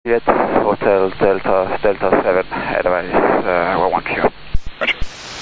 Juliet Hotel Delta 7, advise 11Q. Roger.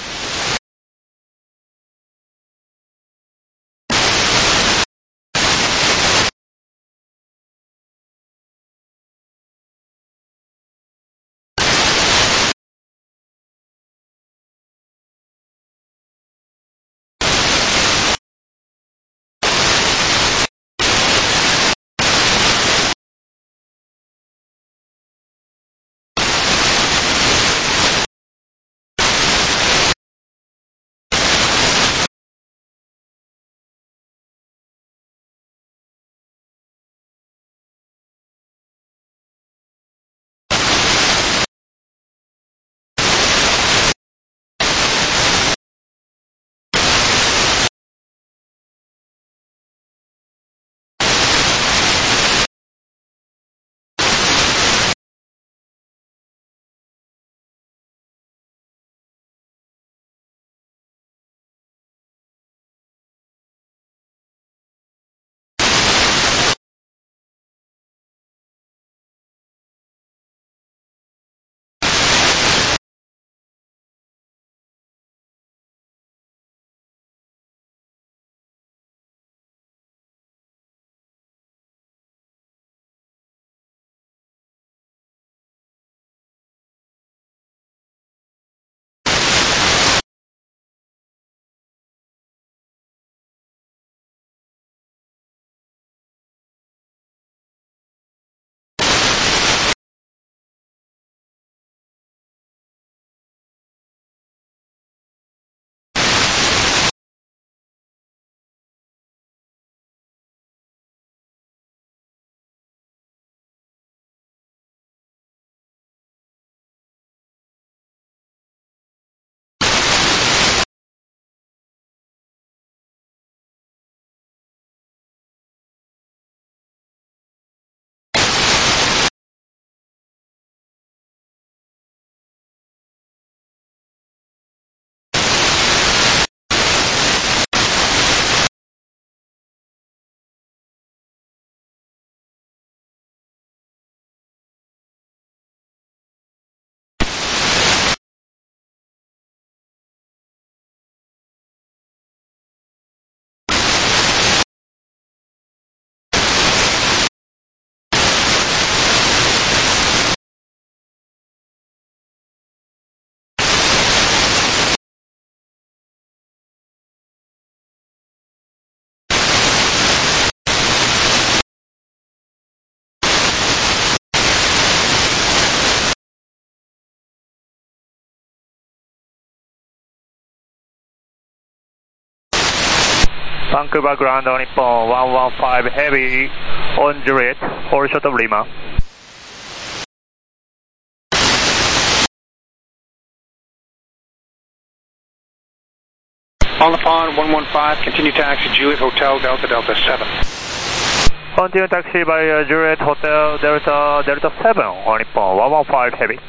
Vancouver ground on Nippon 115 heavy on Juliet, hold short of Lima. On the pond 115, continue taxi Juliet Hotel Delta 7. Continue taxi by Juliet Hotel Delta 7 on Nippon 115 heavy.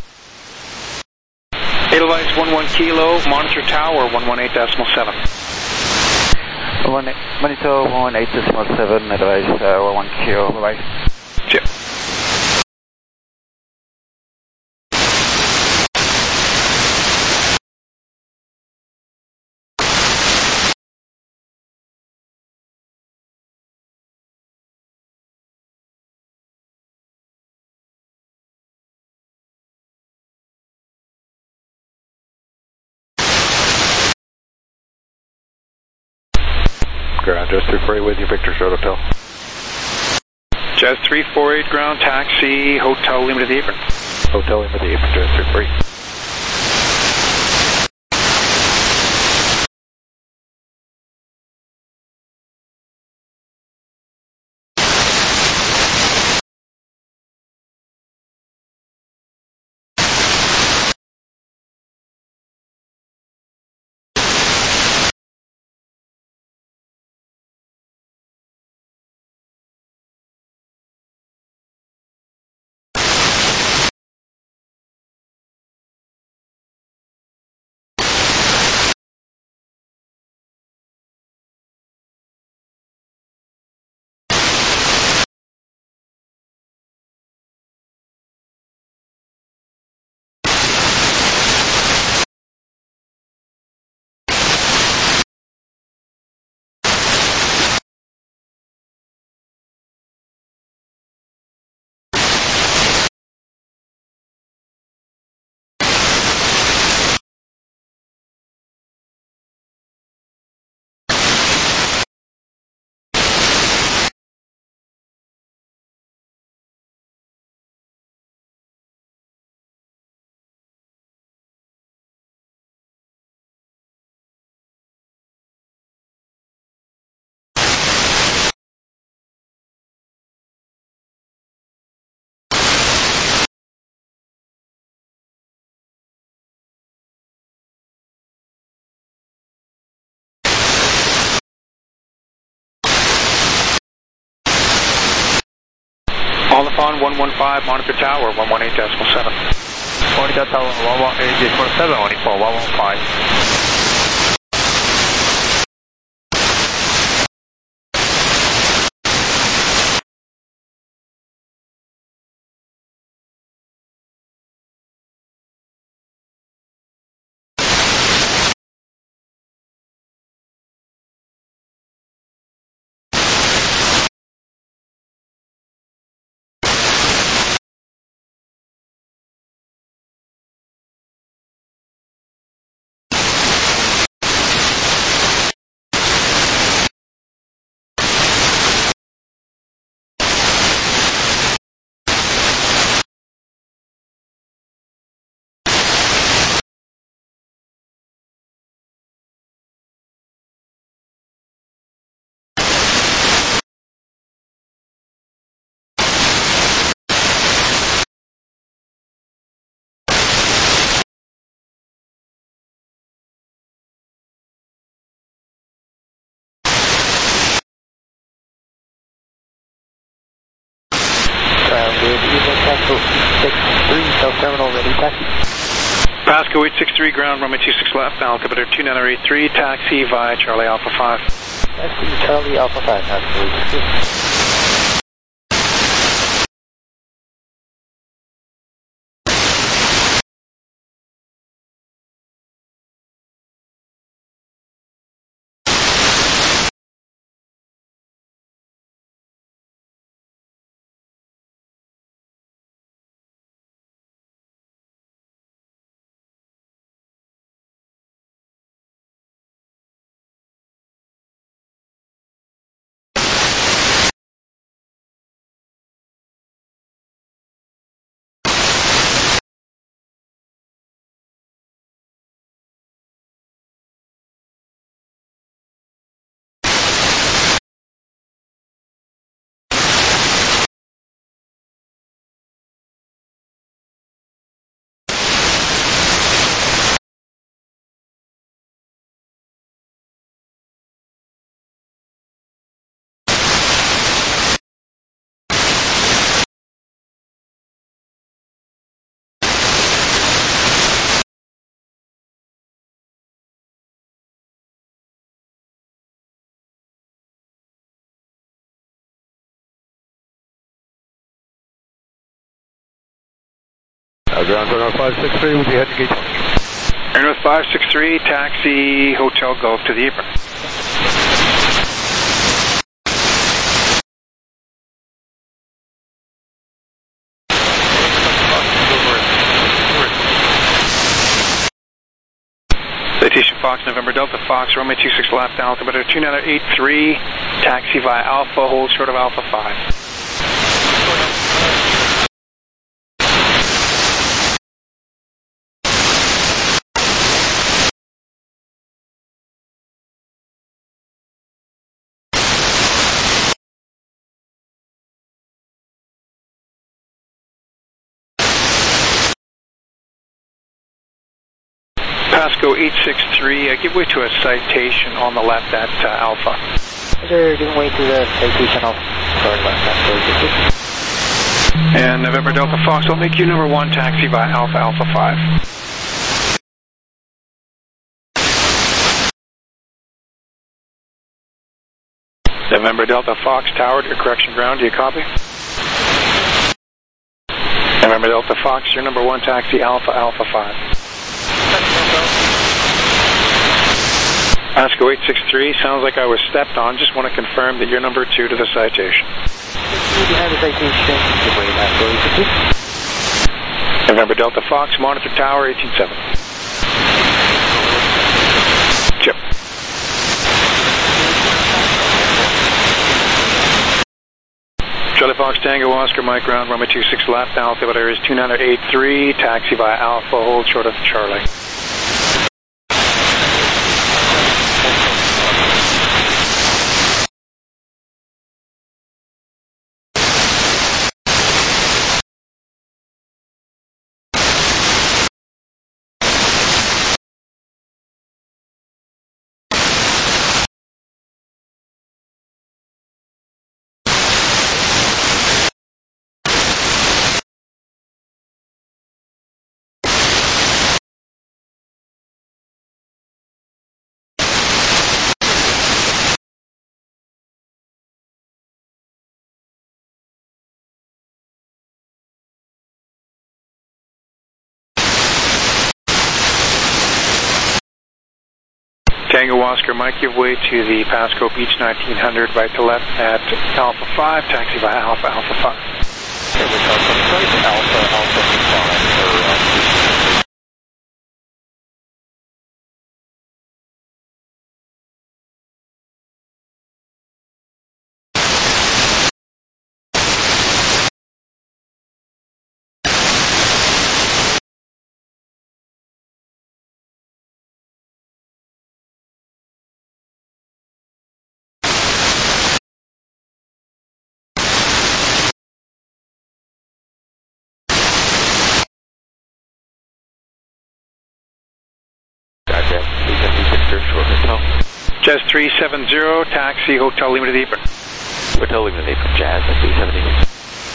Edelweiss 11 Kilo, monitor tower 118.7. Monitor 118.7, advise 11Q, bye-bye. Cheers. Ground, Jazz 348 with you, Victor Short Hotel. Jazz 348 ground, taxi, Hotel Lima to the apron. Hotel Lima to the apron, Jazz 348. Oliphant 115, monitor tower 118.7. Monitor tower 118.7, Oliphant 115. Terminal ready, taxi. Pasco 863, ground, runway 26 left, altimeter 2983, taxi via Charlie Alpha 5. Taxi Charlie Alpha 5, Pasco 863. Ground Airnorth 563 will be heading gate 20. Airnorth 563, taxi Hotel Golf to the apron. Citation Fox, November Delta Fox, runway 26 left, altimeter 2983, taxi via Alpha, hold short of Alpha 5. Pasco 863, give way to a citation on the left at Alpha. Sir, giving way to the citation of sorry, left Pasco 863. And November Delta Fox, I'll make you number 1, taxi via Alpha, Alpha 5. November Delta Fox, tower to correction ground, do you copy? November Delta Fox, your number 1, taxi Alpha, Alpha 5. Pasco 863, sounds like I was stepped on. Just want to confirm that you're number 2 to the citation. Behind the citation, give way Pasco 863. November Delta Fox, monitor tower 187. Chip. Charlie Fox Tango Oscar, Mike ground, runway 26 left, altimeter is 2983, taxi via Alpha, hold short of Charlie. Tango Oscar Mike, give way to the Pasco Beach 1900, right to left at Alpha 5, taxi via Alpha 5. Okay, we're talking right, Alpha 5 for Jazz 370, taxi Hotel Lima to the apron. Hotel Lima to the apron, Jazz at 370.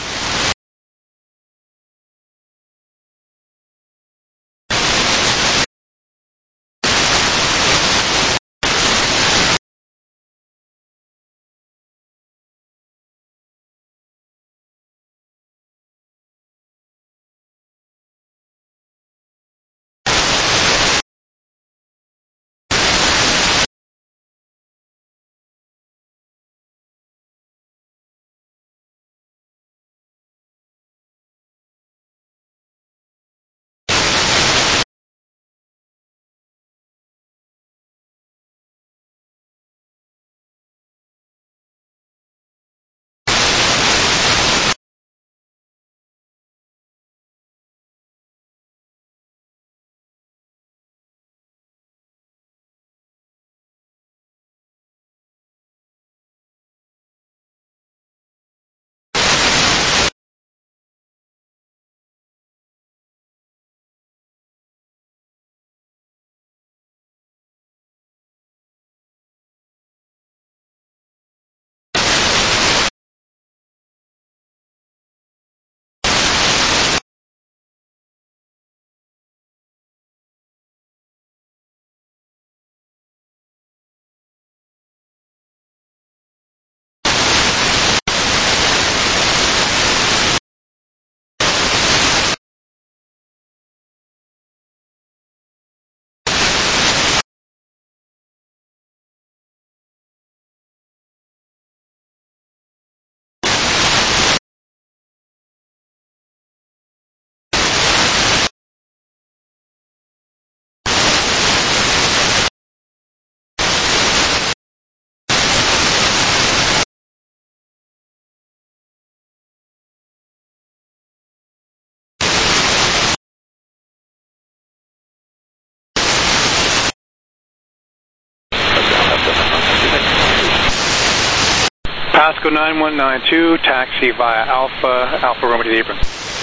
Pasco 9192, taxi via Alpha Romeo to the apron.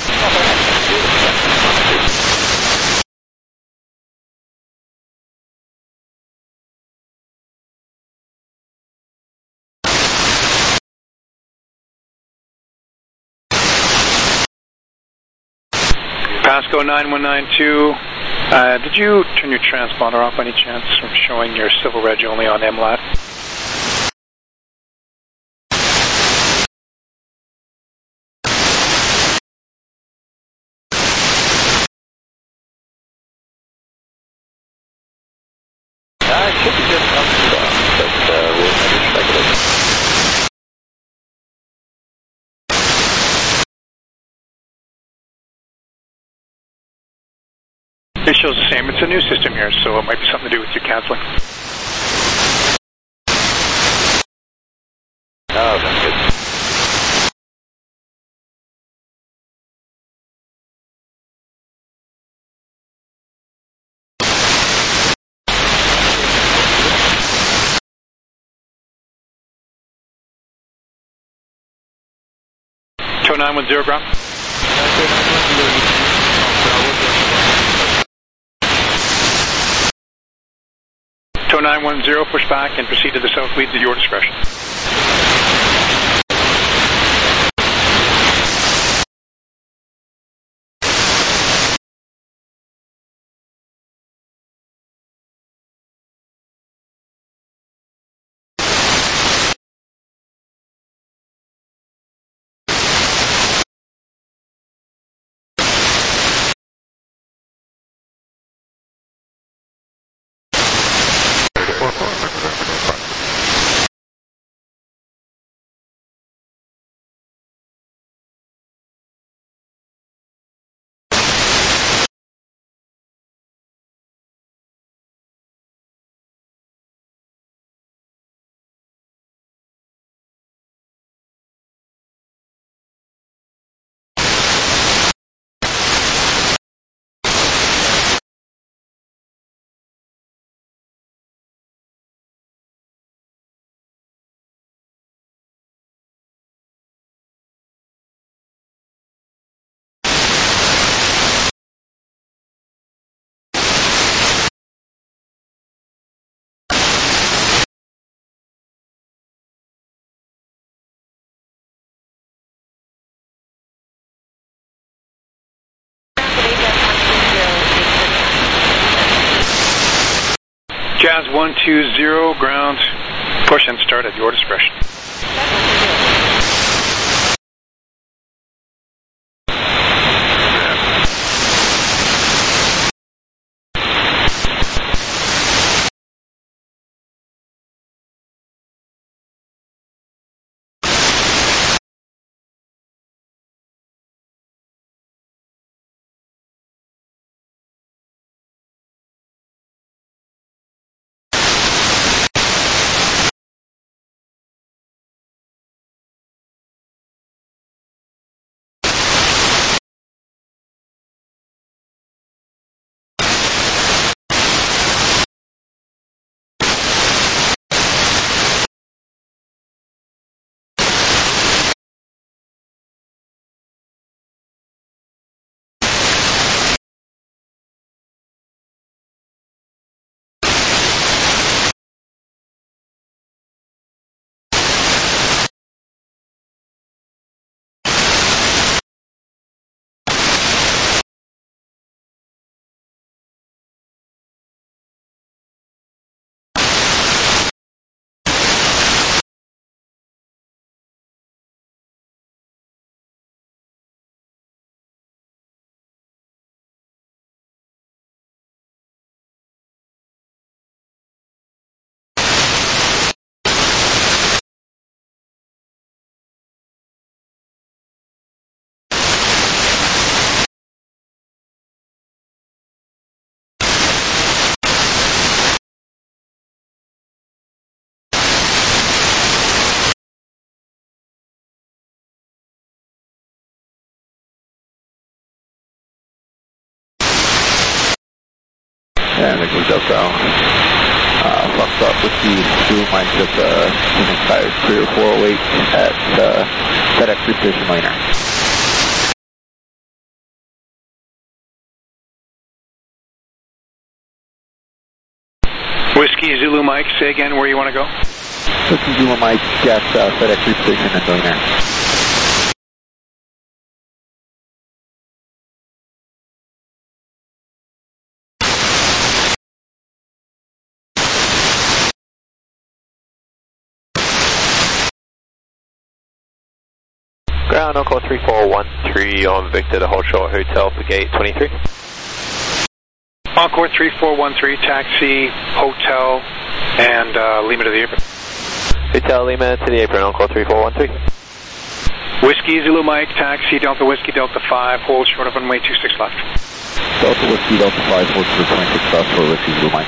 Pasco 9192, did you turn your transponder off by any chance from showing your civil reg only on MLAT? It should be just up and down, but we'll check it out. It shows the same. It's a new system here, so it might be something to do with your canceling. Oh, that's good. Tow 910 ground. 910, push back and proceed to the south leads at your discretion. Jazz 120, ground, push and start at your discretion. And the Blue Delta, fucked up with the Zulu Mike at Phoenix Tires 30408 at FedEx Precision Liner. Whiskey Zulu Mike, say again where you want to go? Whiskey Zulu Mike at FedEx Precision and Liner. Ground, Uncle 3413 on Victor to hold short hotel for gate 23. Encore 3413, taxi, hotel, and Lima to the apron. Hotel Lima to the apron, Encore 3413. Whiskey Zulu Mike, taxi, Delta Whiskey, Delta 5, hold short of runway 26 left. Delta Whiskey, Delta 5, hold short of 26 left for Whiskey Zulu Mike.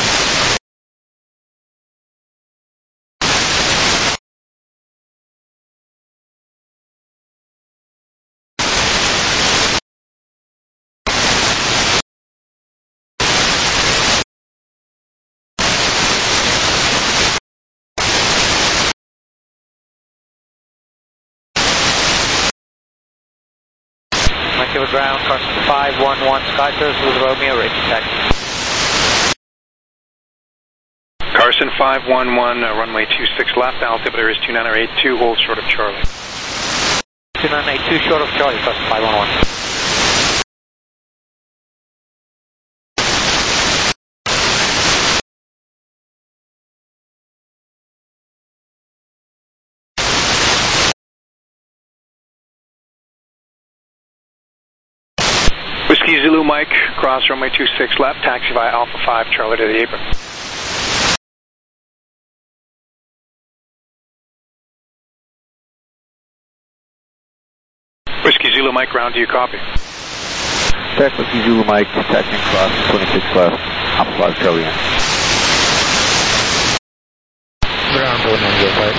Vancouver ground, Carson 511 Skysurf with Romeo, racing taxi. Carson 511, runway 26 left, altimeter is 2982, hold short of Charlie. 2982 short of Charlie, Carson 511. Whiskey Zulu Mike, cross runway 26 left, taxi via Alpha 5, Charlie to the apron. Whiskey Zulu Mike, ground, do you copy? Tax Whiskey Zulu Mike, taxiing cross 26 left, Alpha 5, Charlie in. Ground 0905.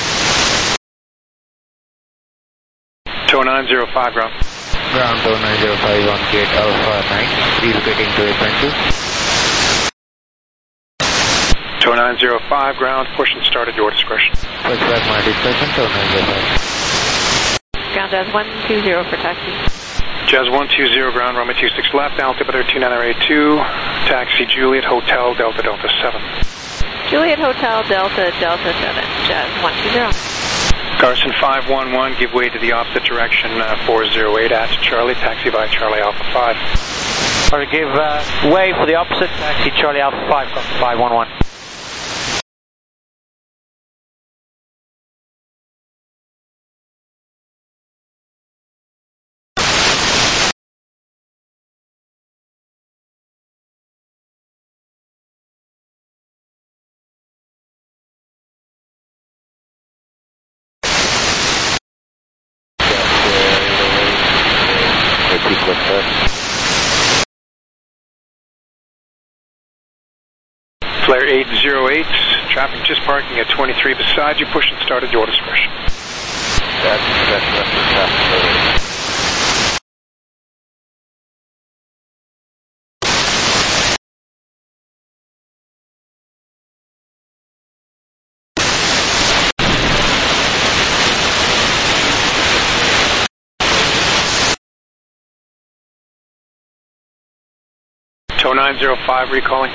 Tow 905, ground. Ground 0905 on gate Alpha 9, relocating to apron 2. Tow 905, ground, push and start at your discretion. Push back my discretion, Tow 905. Ground Jazz 120 for taxi. Jazz 120, ground, runway 26 left, altimeter 2982, taxi Juliet Hotel, Delta Delta 7. Juliet Hotel, Delta Delta 7, Jazz 120. Carson 511, give way to the opposite direction, 408 at Charlie, taxi by Charlie Alpha 5. Sorry, give way for the opposite, taxi Charlie Alpha 5, 511. Flare 808, traffic just parking at 23 beside you, push and start at your discretion. That's 0905 recalling.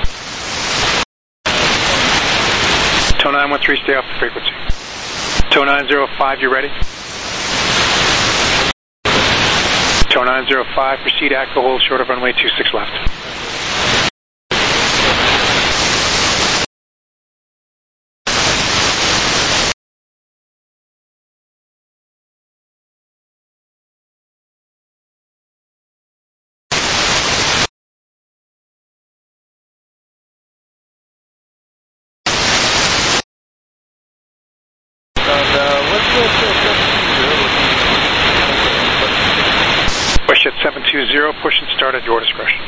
Tow 913, stay off the frequency. Tow 905, you ready? Tow 905, proceed active hold short of runway 26 left. Push at 720, push and start at your discretion.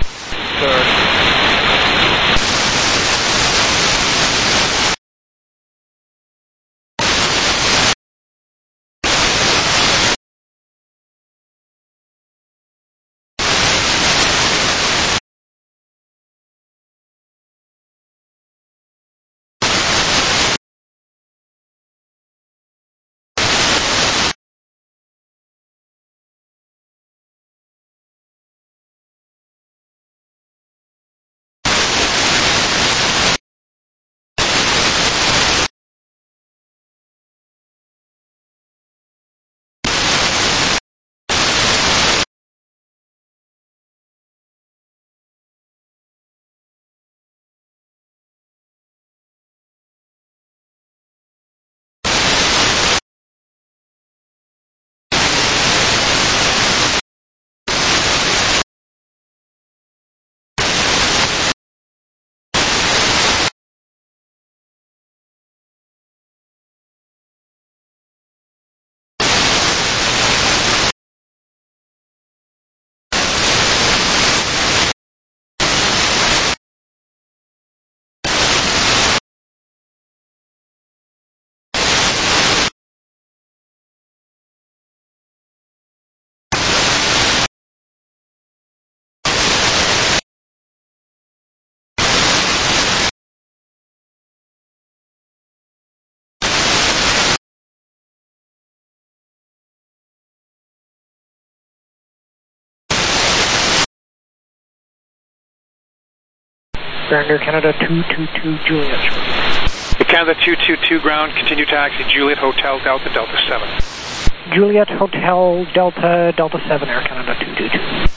Air Canada 222 Juliet. Canada 222 ground, continue taxi Juliet Hotel Delta Delta 7. Juliet Hotel Delta Delta 7, Air Canada 222.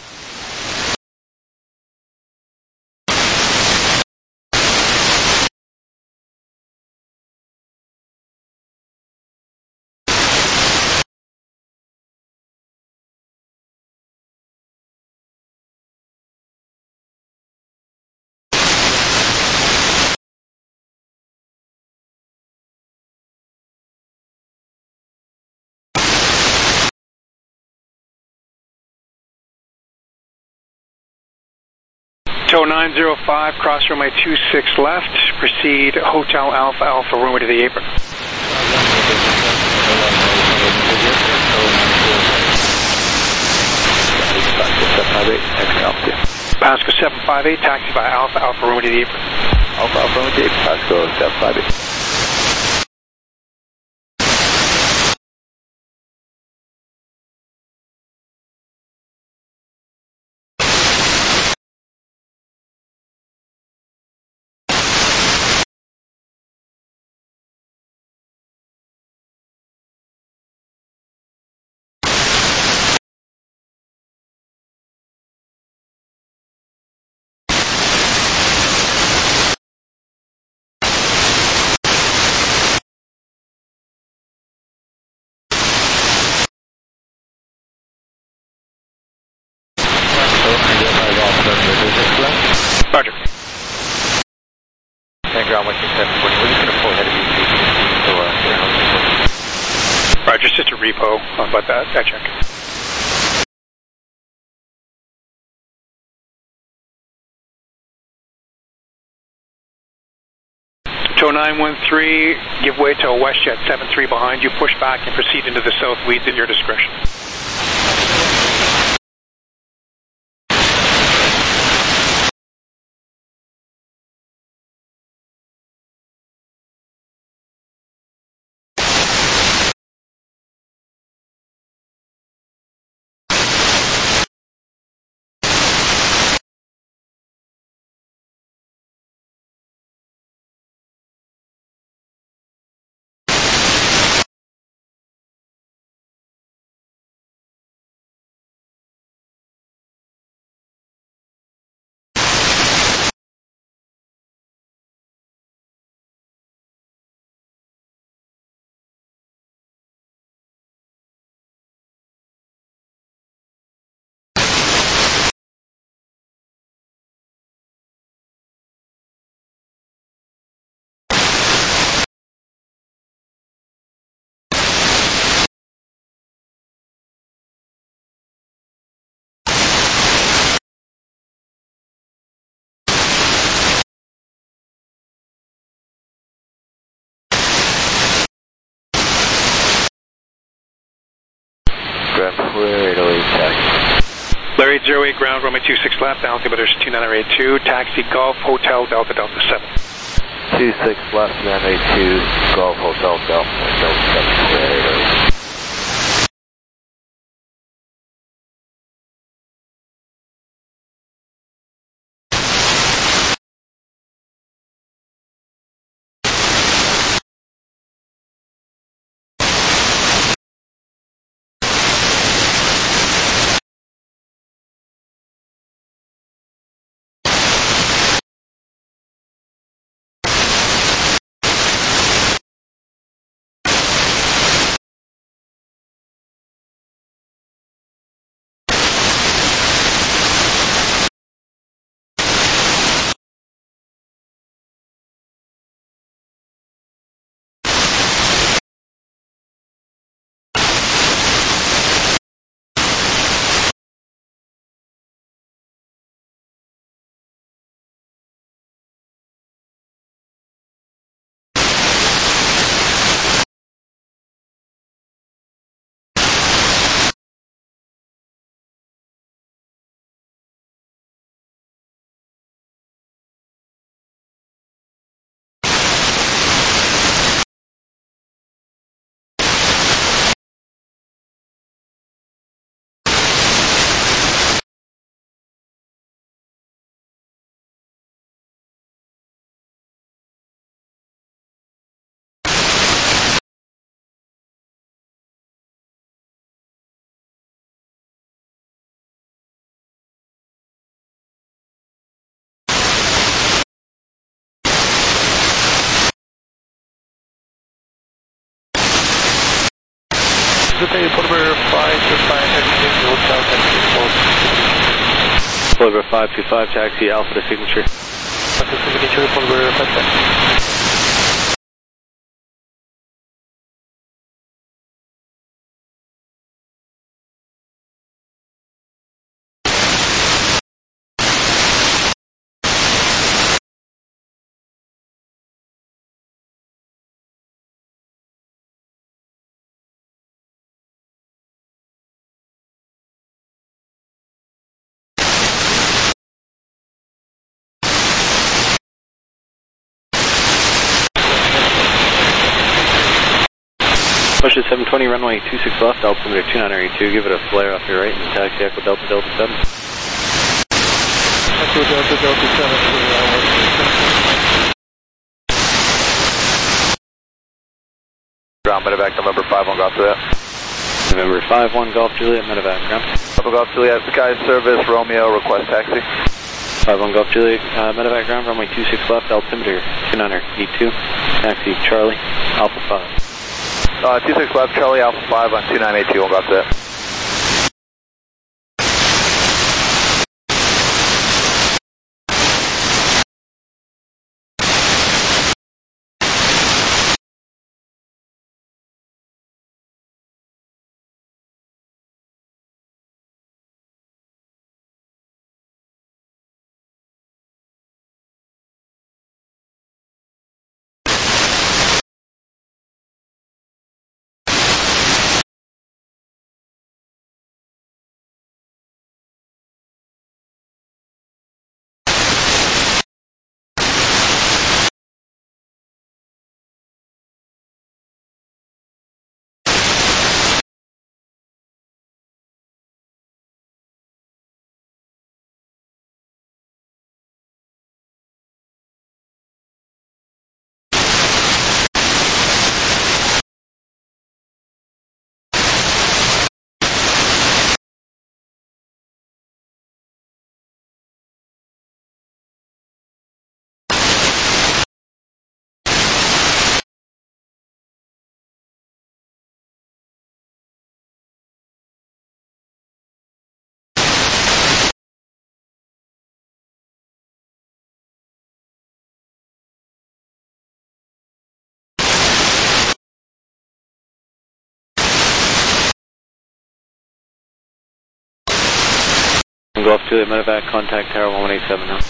Tow 905, cross runway 26 left, proceed Hotel Alpha Alpha, runway to the apron. Pasco 758, taxi by Alpha Alpha, runway to the apron. Alpha Alpha, runway to the apron, Pasco 758. Roger. And ground 16740, we're just going to pull ahead of you so Roger, it's just a repo about that check. Tow 913, give way to a WestJet 73 behind you, push back and proceed into the south weeds at your discretion. Larry 808 taxi. Larry 808 ground, runway 26 left, altimeter is 29882, taxi Golf Hotel Delta Delta 7. 26 left, 982, Golf Hotel Delta 7, Larry 808. Port 525, taxi Alpha to signature. Signature, Port 525. Push at 720, runway 26 left, altimeter 2982, give it a flare off your right, and taxi Echo Delta Delta 7. Echo Delta Delta 7. Ground medevac November 51 Golf Juliet. November 51 Golf Juliet, medevac ground. Papa Golf Juliet, Sky Service, Romeo, request taxi. 51 Golf Juliet, medevac ground, runway 26 left, altimeter 2982, taxi Charlie, Alpha 5. 26 left, Charlie Alpha 5 on 2982, we'll go up to that. Golf Juliet Medevac, contact Tower 1187 now.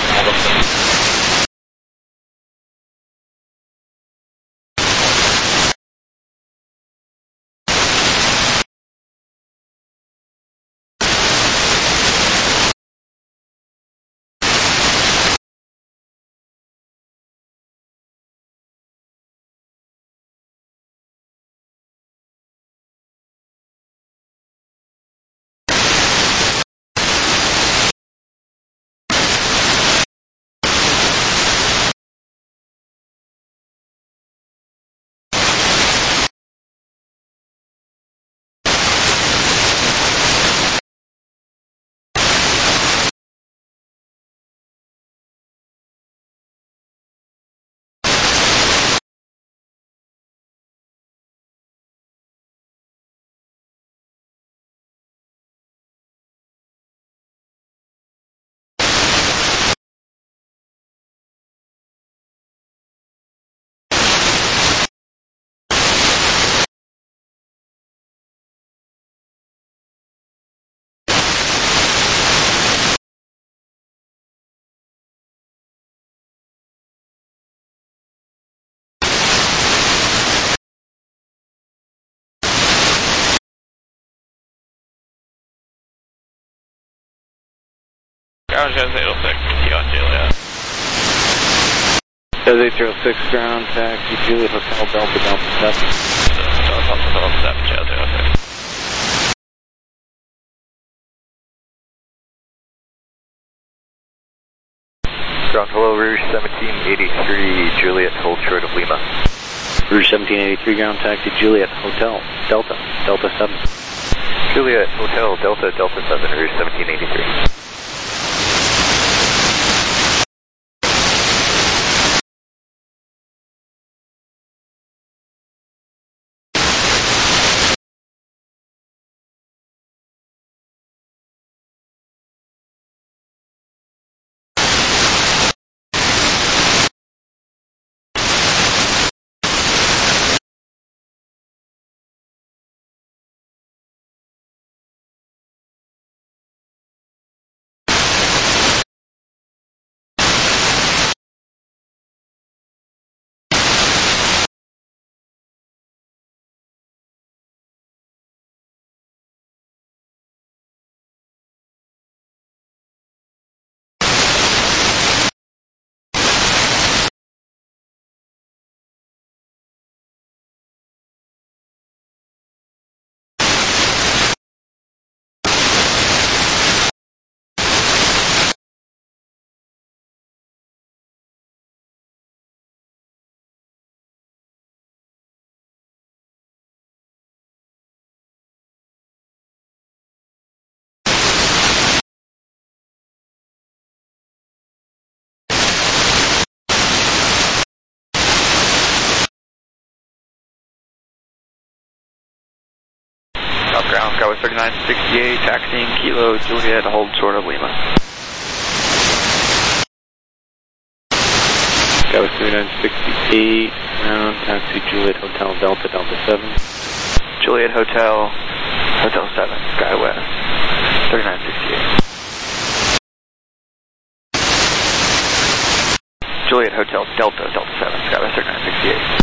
Ground Jazz 806, on Juliet. Jazz 806, ground, taxi, Juliet Hotel, Delta, Delta 7. Delta 7, Jazz 806. Ground, hello, Rouge 1783, Juliet, hold short of Lima. Rouge 1783, ground, taxi, Juliet Hotel, Delta, Delta 7. Juliet, Hotel, Delta, Delta 7, Rouge 1783. Ground, Skyway 3968, taxiing Kilo Juliet, hold short of Lima. Skyway 3968, ground, taxi, Juliet Hotel, Delta, Delta 7. Juliet Hotel, Hotel 7, Skywest 3968. Juliet Hotel, Delta, Delta 7, Skywest 3968.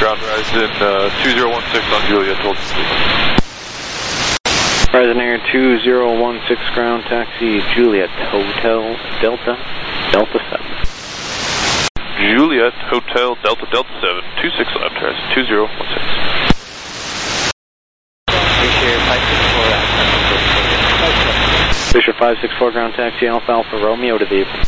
ground Horizon 2016 on Juliet, hold Horizon Air 2016 ground taxi Juliet Hotel Delta 7. Juliet Hotel Delta 7, 26 left, Horizon 2016. Fisher 564 ground taxi Alpha Alpha Romeo to the apron.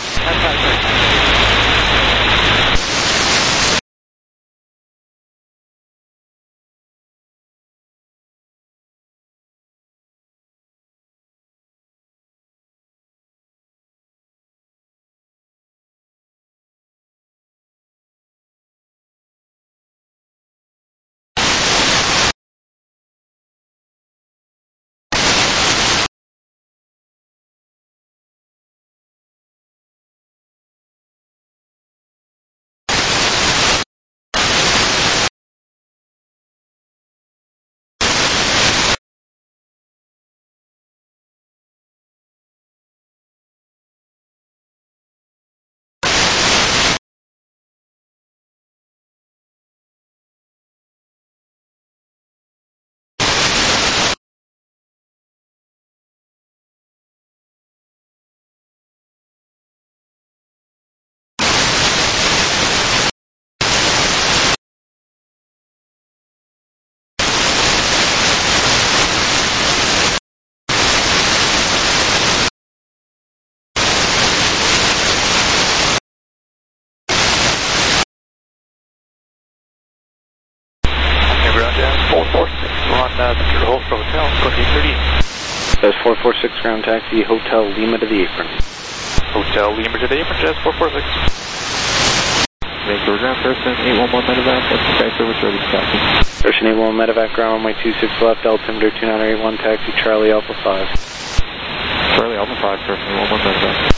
Jazz 446 ground taxi Hotel Lima to the apron. Hotel Lima to the apron, Jazz 446. Vancouver ground, person 811 medevac, what's the sky service ready to copy? Person 811 medevac ground runway 26 left, altimeter 2981, taxi Charlie Alpha 5. Charlie Alpha 5, person 811 medevac.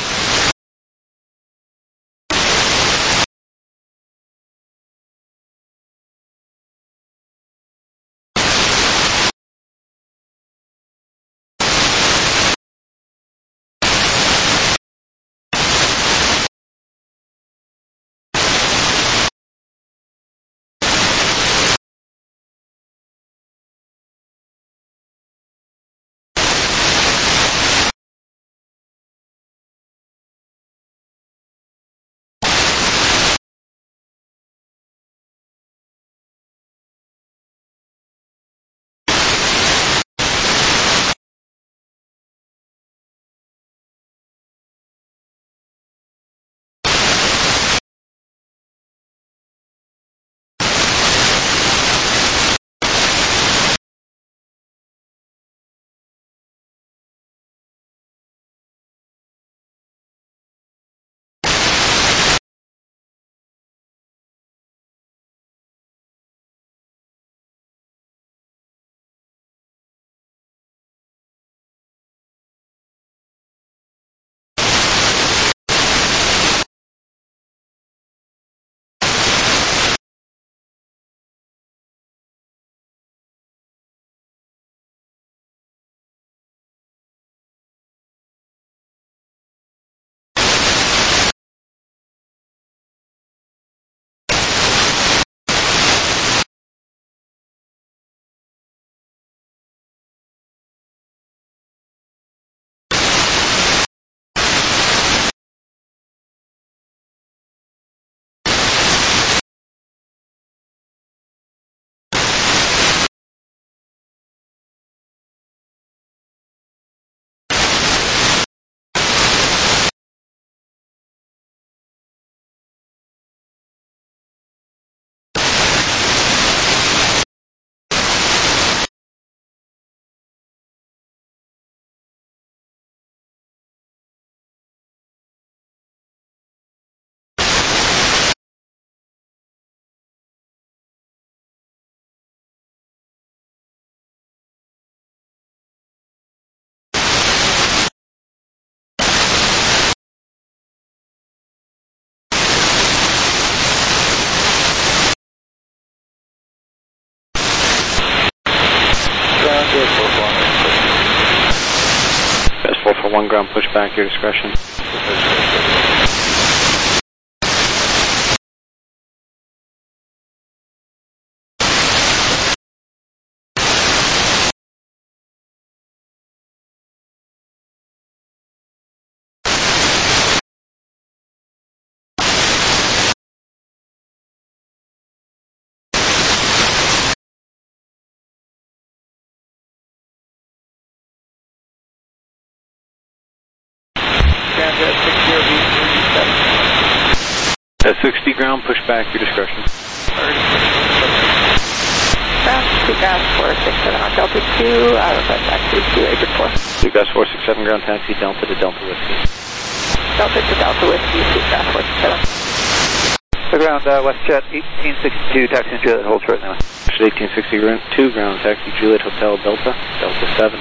Jazz 441 ground pushback, your discretion. At 60 ground, push back, your discretion. Gas 467 on Delta 2, out of taxi to Agent 4. Gas 467 ground taxi, Delta to Delta Whiskey. Delta to Delta Whiskey, Gas 467. The ground, WestJet 1862, taxi and Juliet, hold short now. 1862 ground taxi, Juliet Hotel Delta, Delta 7.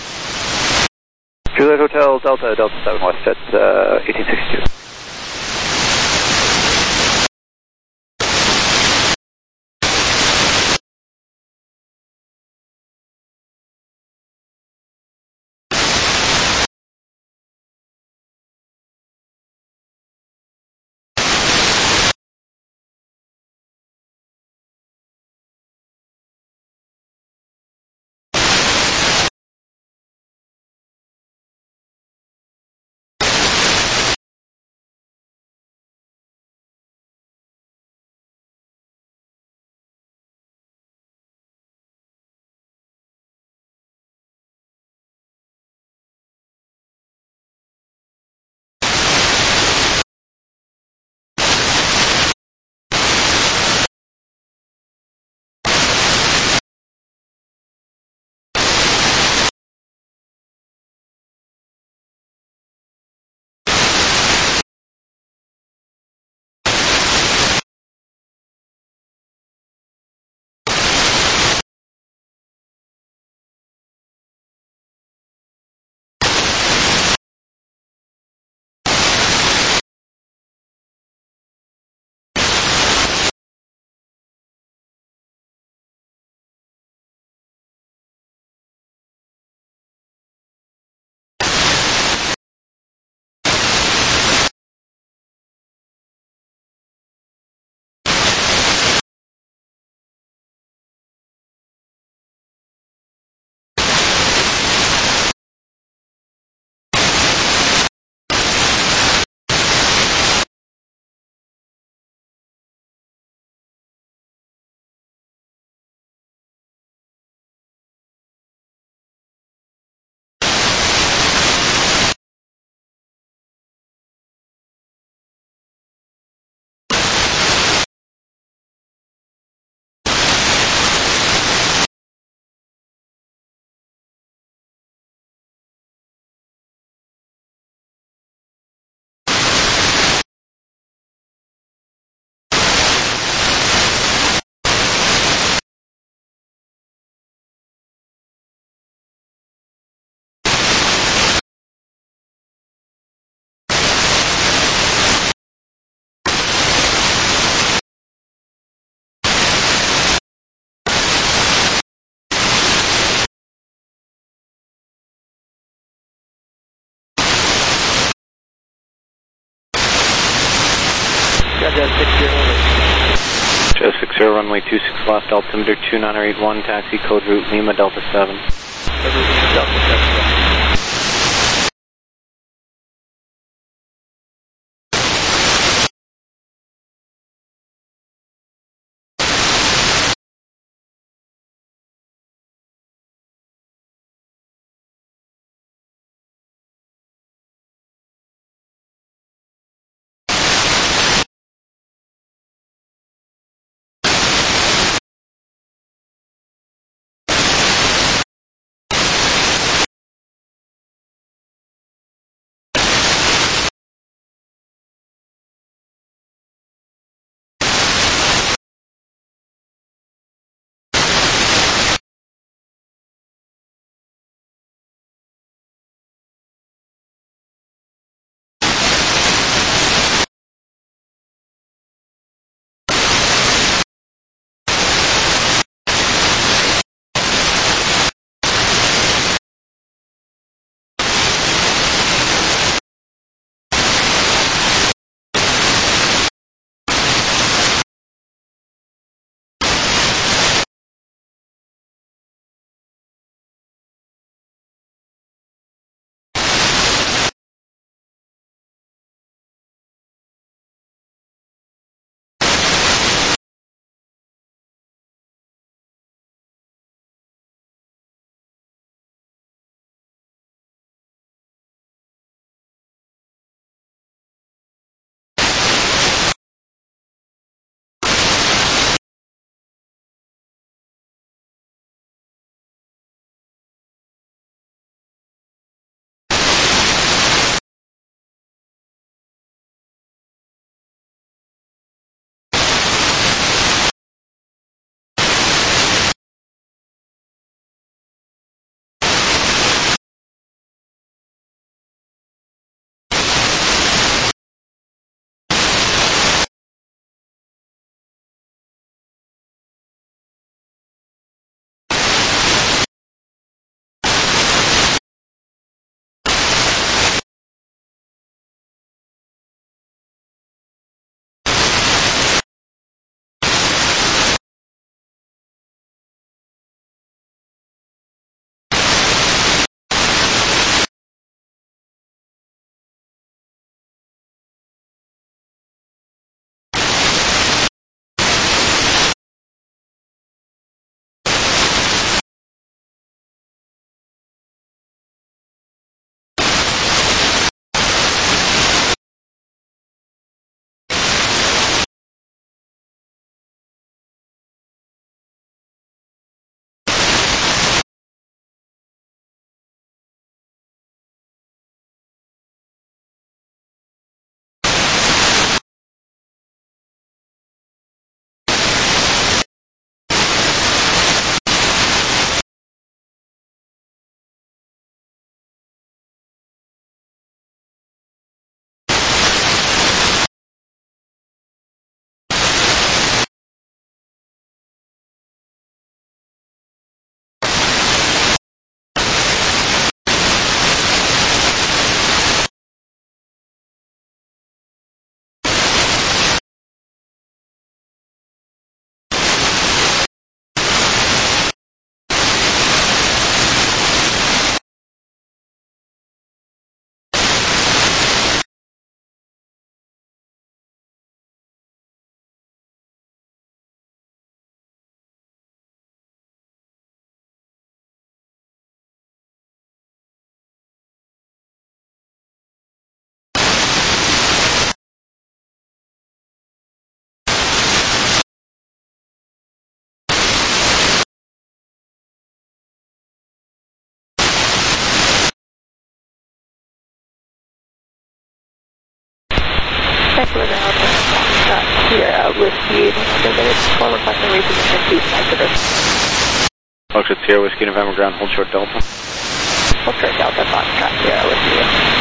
Juliet Hotel Delta, Delta 7, WestJet 1862. Jet 60 runway 26 left, altimeter 2981, taxi code route Lima Delta 7. Delta 7. Sierra Whiskey, forward requesting reposition to Niagara. Foxtrot Sierra Whiskey November ground, hold short Delta. Hold short Delta, Foxtrot Sierra Whiskey.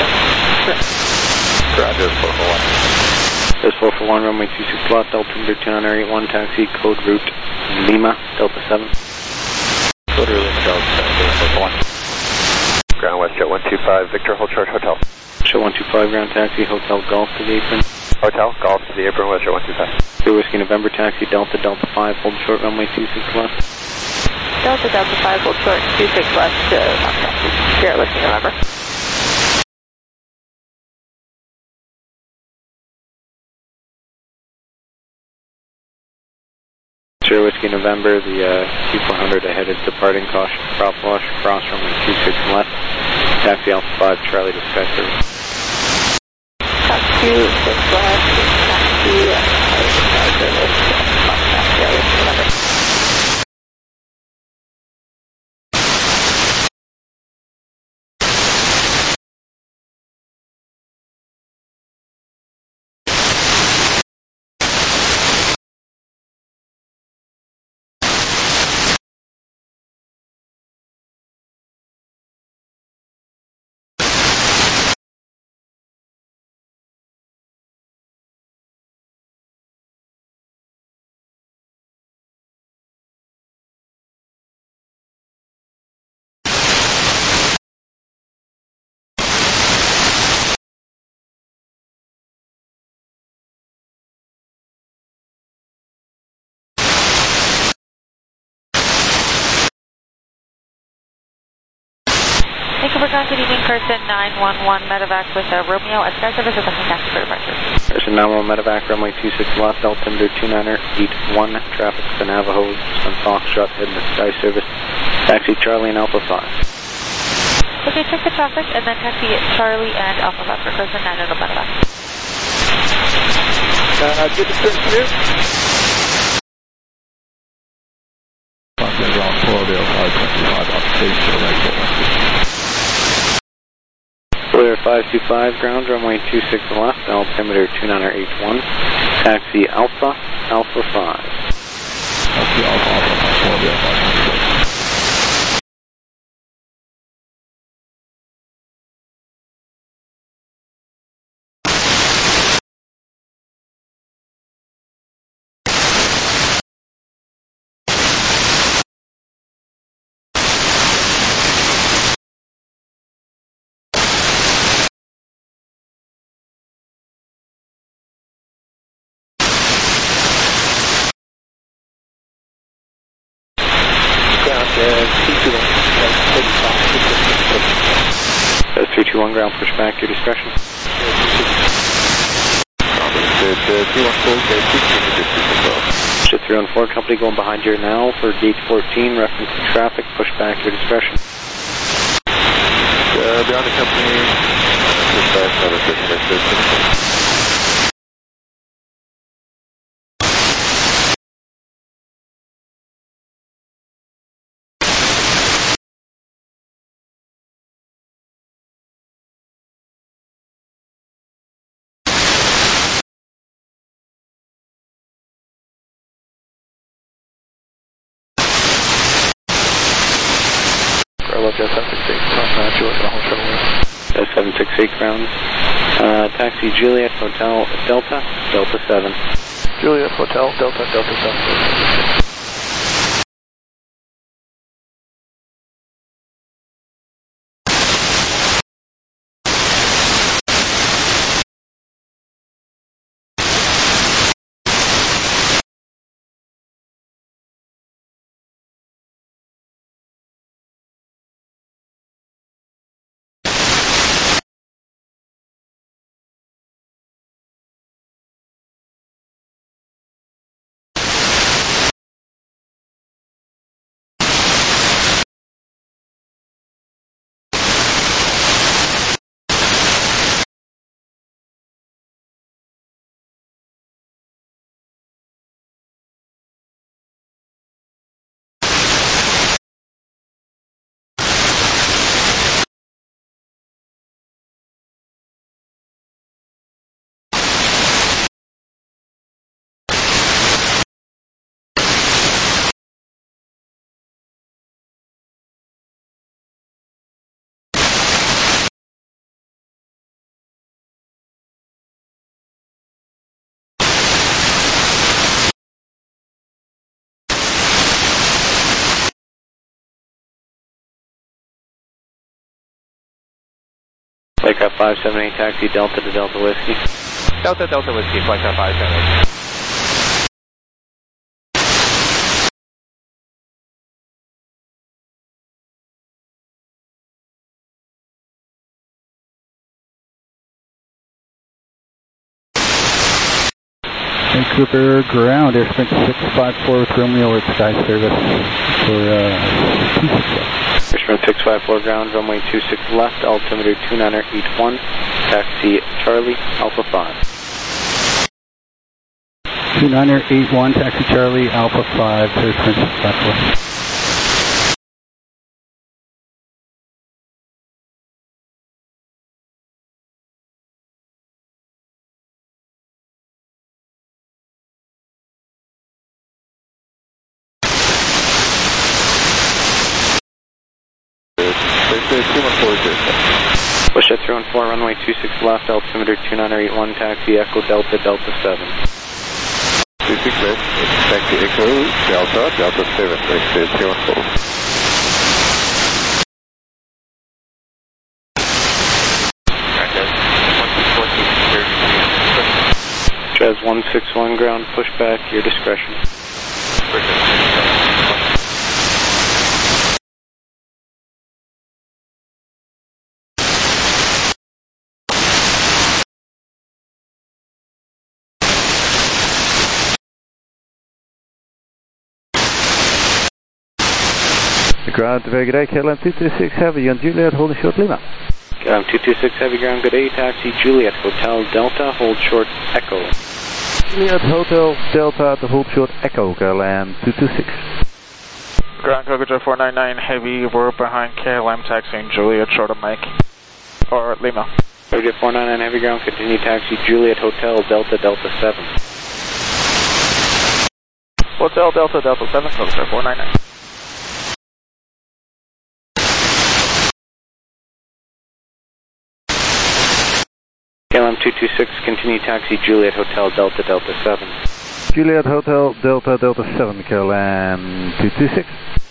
Roger, 441. There's 441, runway 26 left, altimeter 2981, taxi, code route Lima, Delta 7. Code route Lima, Delta 7, 441. Ground WestJet 125, Victor, hold short hotel. Show 125, ground taxi, hotel golf to the apron. Hotel, golf to the apron, WestJet 125. Sierra Whiskey November, taxi, Delta 5, hold short, runway 26 left. Delta 5, hold short, 26 left to Foxtrot Sierra Whiskey November. Sierra Whiskey November, the Q400 ahead is departing, caution, prop wash, cross runway 26 left, taxi Alpha 5, Charlie to Sky Service. Taxi 6 left, taxi Sky Service, Foxtrot Sierra Whiskey November. Thank you for contacting person 911 Medevac with Romeo at Sky Service at the taxi for departure. Person 911 Medevac, runway 26 left, altimeter 2981, traffic to Navajo, on Foxtrot, heading to Sky Service, taxi Charlie and Alpha 5. Okay, check the traffic and then taxi Charlie and Alpha 5 for person 911 Medevac. Good description here. Contact ground 40525 on stage to the right foot. Clear 525, ground runway 26 left, altimeter 2981, taxi Alpha 5. Taxi Alpha 5, 40526. That's 321 ground, push back, your discretion. Ship 314, company going behind you now for gate 14, reference to traffic, push back, your discretion. Beyond the company, push back, another 50. Jet 768, contact Juliet, hold short west. Jet 768 ground, taxi Juliet Hotel Delta 7. Juliet Hotel Delta 7. Aircraft 578, taxi Delta to Delta Whiskey. Delta Whiskey, flight 578. Vancouver ground, Airsprint 654 with Romeo with Sky Service for 26 left. Airsprint 654 ground, runway 26 left, altimeter 2981, taxi Charlie, Alpha 5. 2981, taxi Charlie, Alpha 5, Airsprint 654. Push at 314, runway 26 left, altimeter 2981, taxi Echo Delta, Delta 7. 26 left, taxi Echo Delta, Delta 7, exit 314. Jazz 161 ground, pushback, your discretion. Ground to very good day, KLM 226 Heavy on Juliet, holding short Lima. KLM 226 Heavy ground, good day, taxi Juliet, Hotel Delta, hold short Echo. Juliet Hotel Delta to hold short Echo, KLM 226. Ground Cocoa 499 Heavy, we're behind KLM taxiing Juliet, short of Mike, or Lima. Cocoa 499 Heavy ground, continue taxi Juliet Hotel Delta, Delta 7. Hotel Delta, Delta 7, Cocoa 499. KLM 226, continue taxi Juliet Hotel Delta, Delta 7. Juliet Hotel Delta, Delta 7, KLM 226.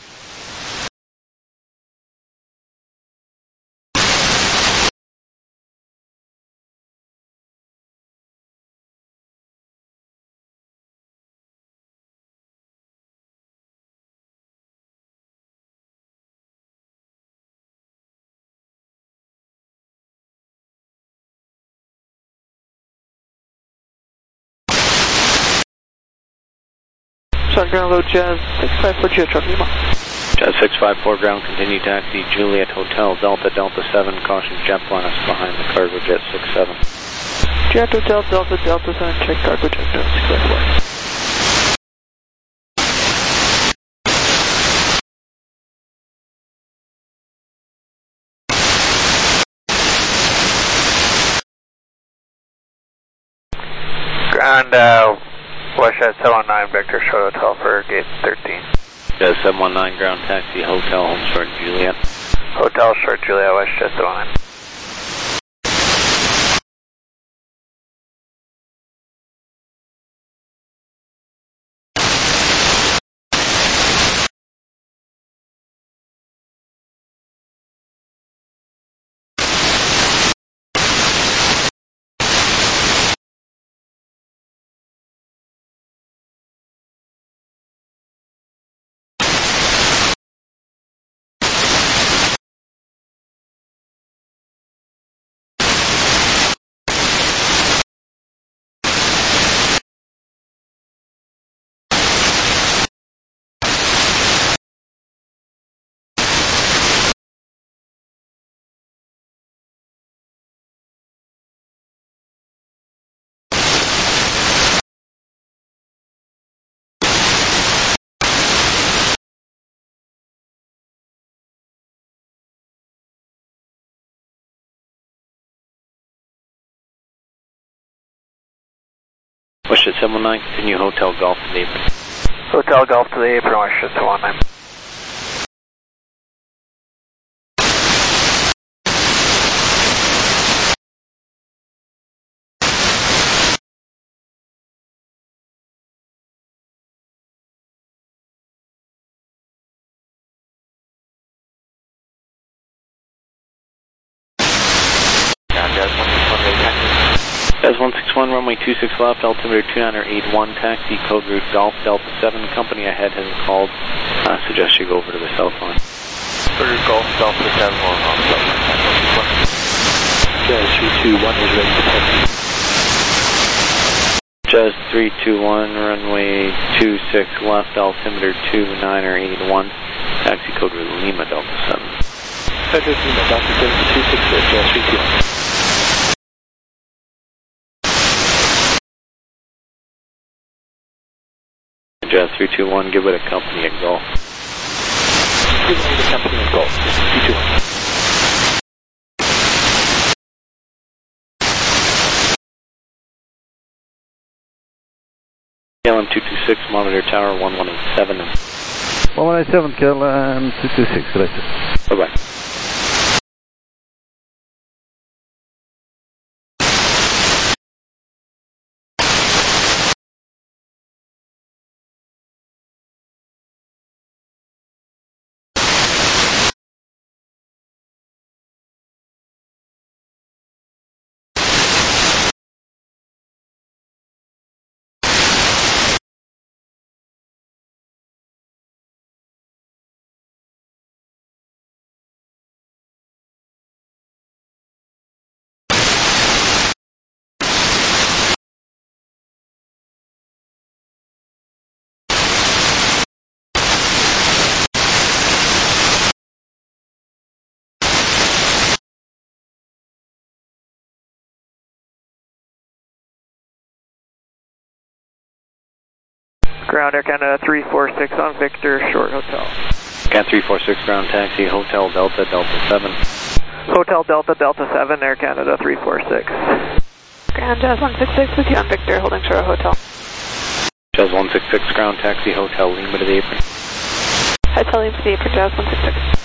Ground load Jazz 654 Juliet, short Lima. Jazz 654 ground, continue taxi Juliet Hotel Delta, Delta 7, caution jet blast behind the cargo jet 67. Juliet Hotel Delta, Delta 7, check cargo jet 654. Ground, Westjet 719 Victor, short hotel for gate 13. Jazz 719 ground, taxi Hotel, home short Juliet. Hotel, short Juliet, Westjet 719. Westjet 719, continue Hotel Golf to the apron. Hotel Golf to the apron, Westjet 719. Jazz 161, runway 26 left, altimeter 2981, taxi code route Golf Delta 7. Company ahead hasn't called. Suggest you go over to the cell phone. For Golf Delta 7 on Jazz 321 is ready to taxi. Jazz 321, runway 26 left, altimeter 2981, taxi code route Lima Delta 7. Federal Lima Delta 7 266, Jazz 321. Jazz 321, give it a company at Golf. Give me the company at Golf, 321. KLM 226, monitor tower 1187. 1187, KLM 226, selected. Bye-bye. Ground Air Canada 346 on Victor, short hotel. Cat 346, ground taxi, Hotel Delta, Delta 7. Hotel Delta, Delta 7, Air Canada 346. Ground Jazz 166 with you on Victor, holding short hotel. Jazz 166, ground taxi, Hotel Lima to the apron. Hotel Lima to the apron, Jazz 166.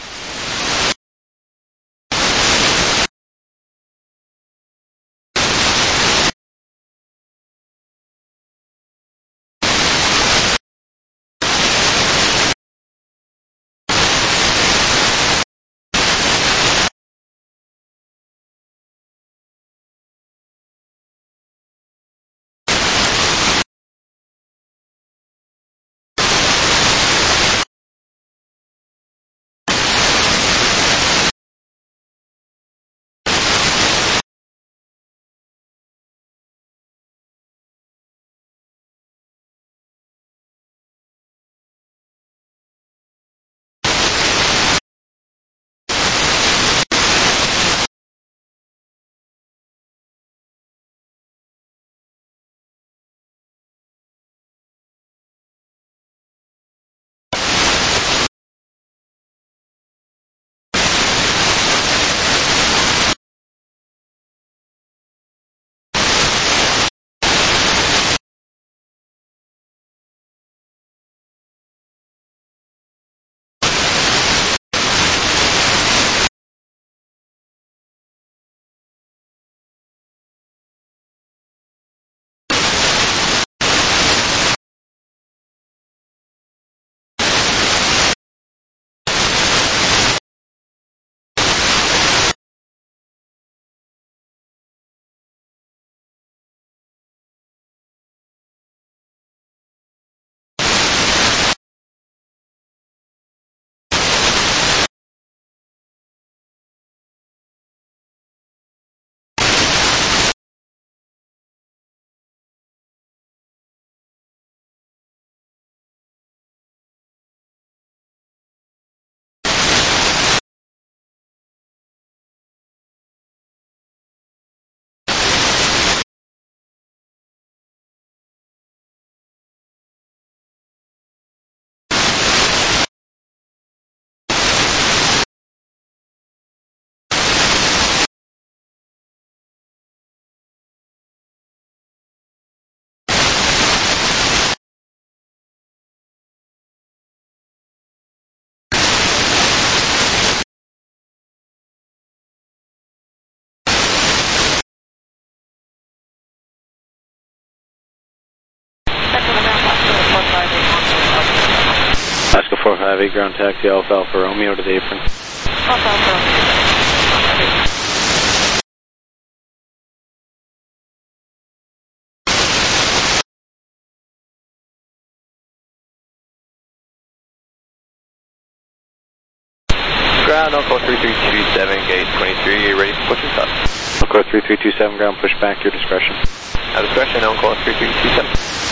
Alaska 458, ground taxi, Alpha Alpha Romeo to the apron. Alpha Alpha Romeo. Ground, Encore 3327, gate 23, are you ready for push and stop? Encore 3327, ground, push back, your discretion. Our discretion, Encore 3327.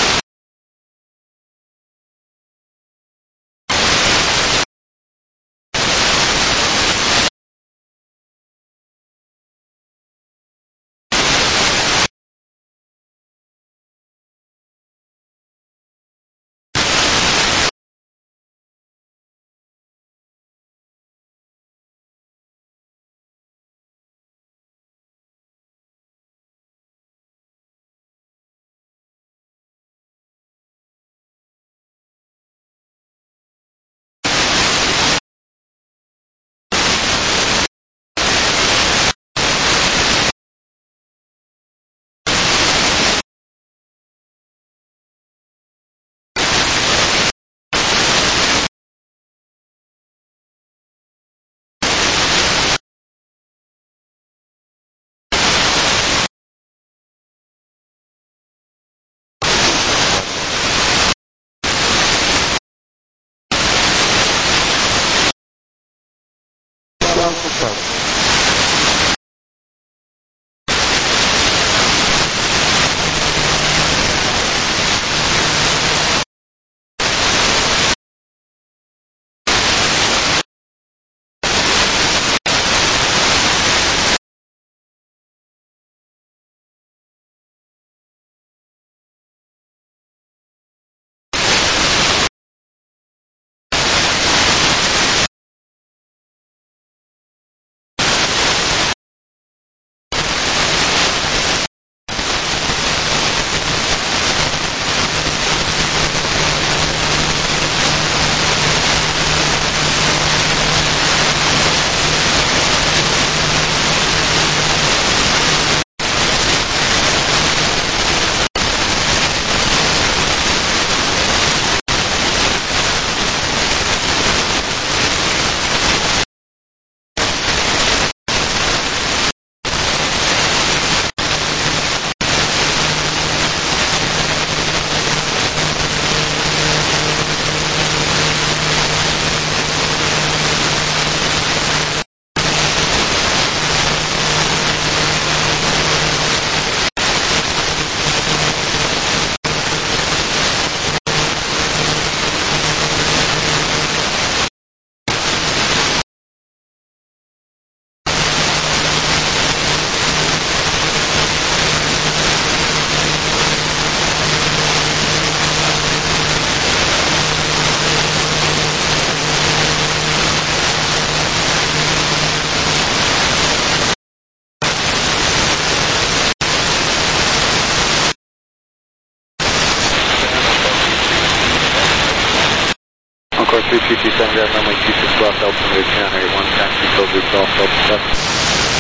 Encore 3227, ground runway 26 left, altimeter 281, taxi code route golf, Delta 7.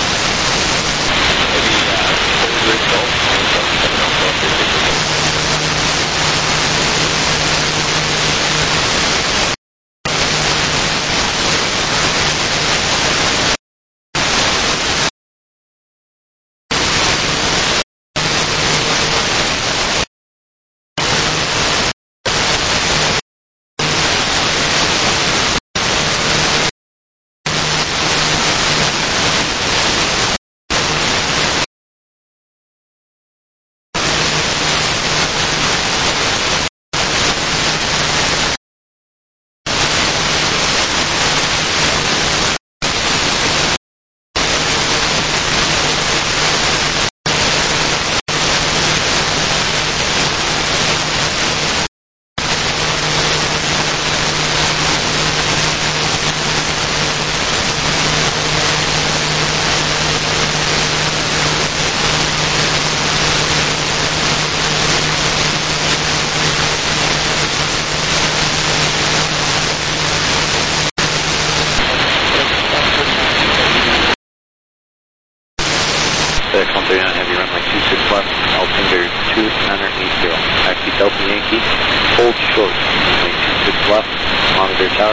FedEx 139 Heavy, runway 26 left, altimeter 2980. Taxi Delta Yankee, hold short, runway 26 left, monitor tower,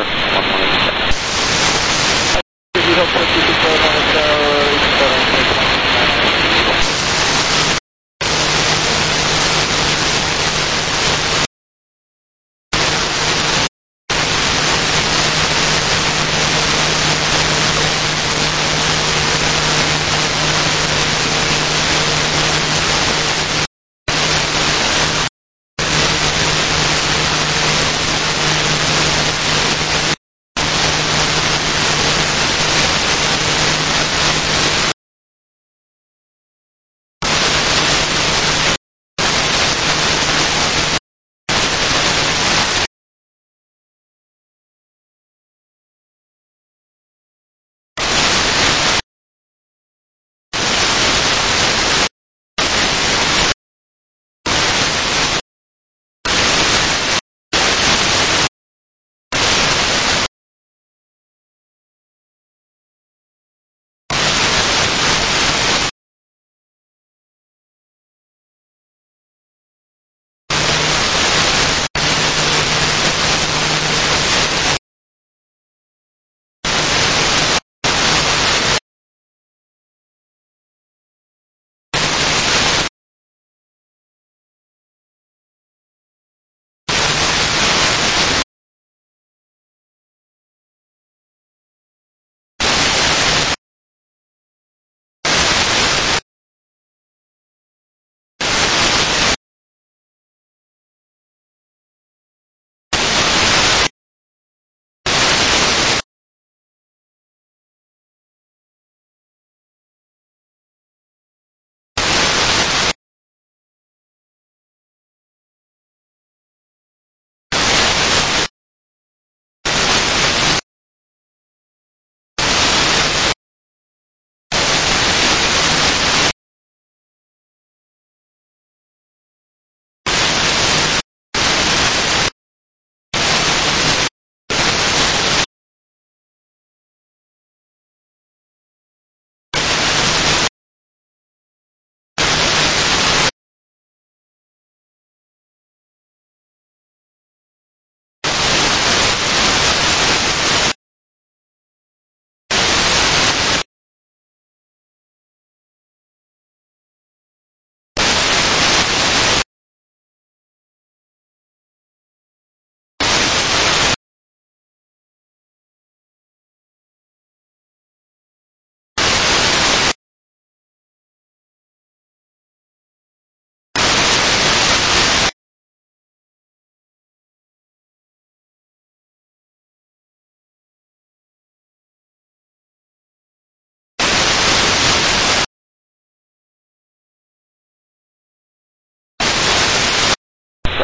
1187.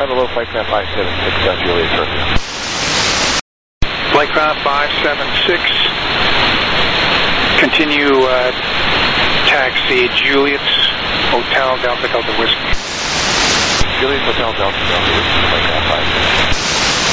Bravo low, flight craft 576, Juliet Romeo. Flightcraft 576, continue taxi Juliet Hotel Delta Delta Whiskey. Juliet Hotel Delta Delta Whiskey, flightcraft 576.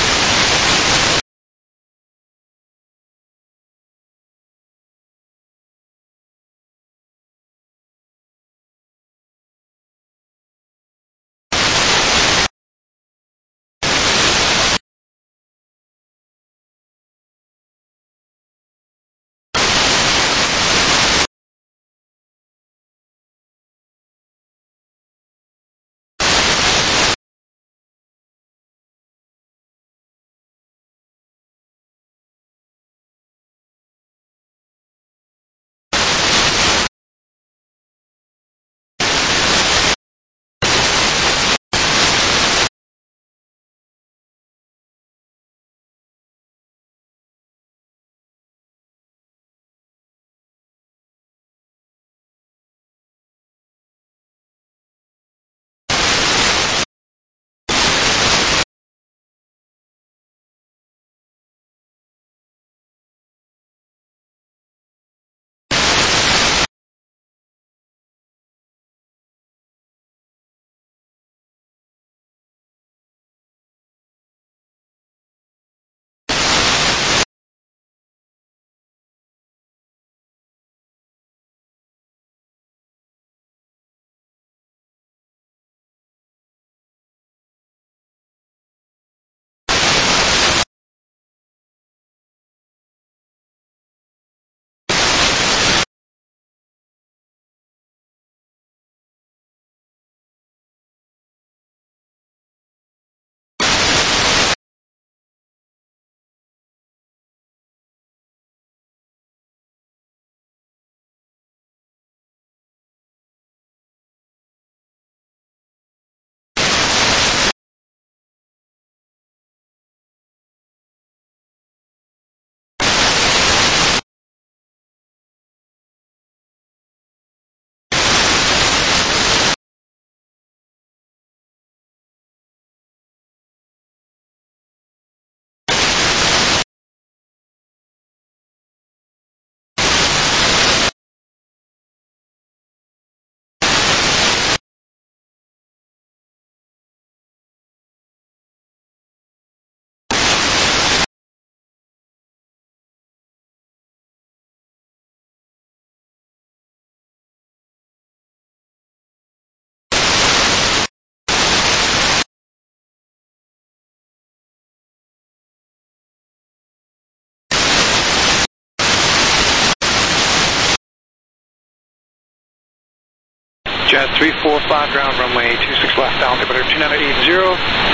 Jet 345 ground runway 26 left altimeter 2980,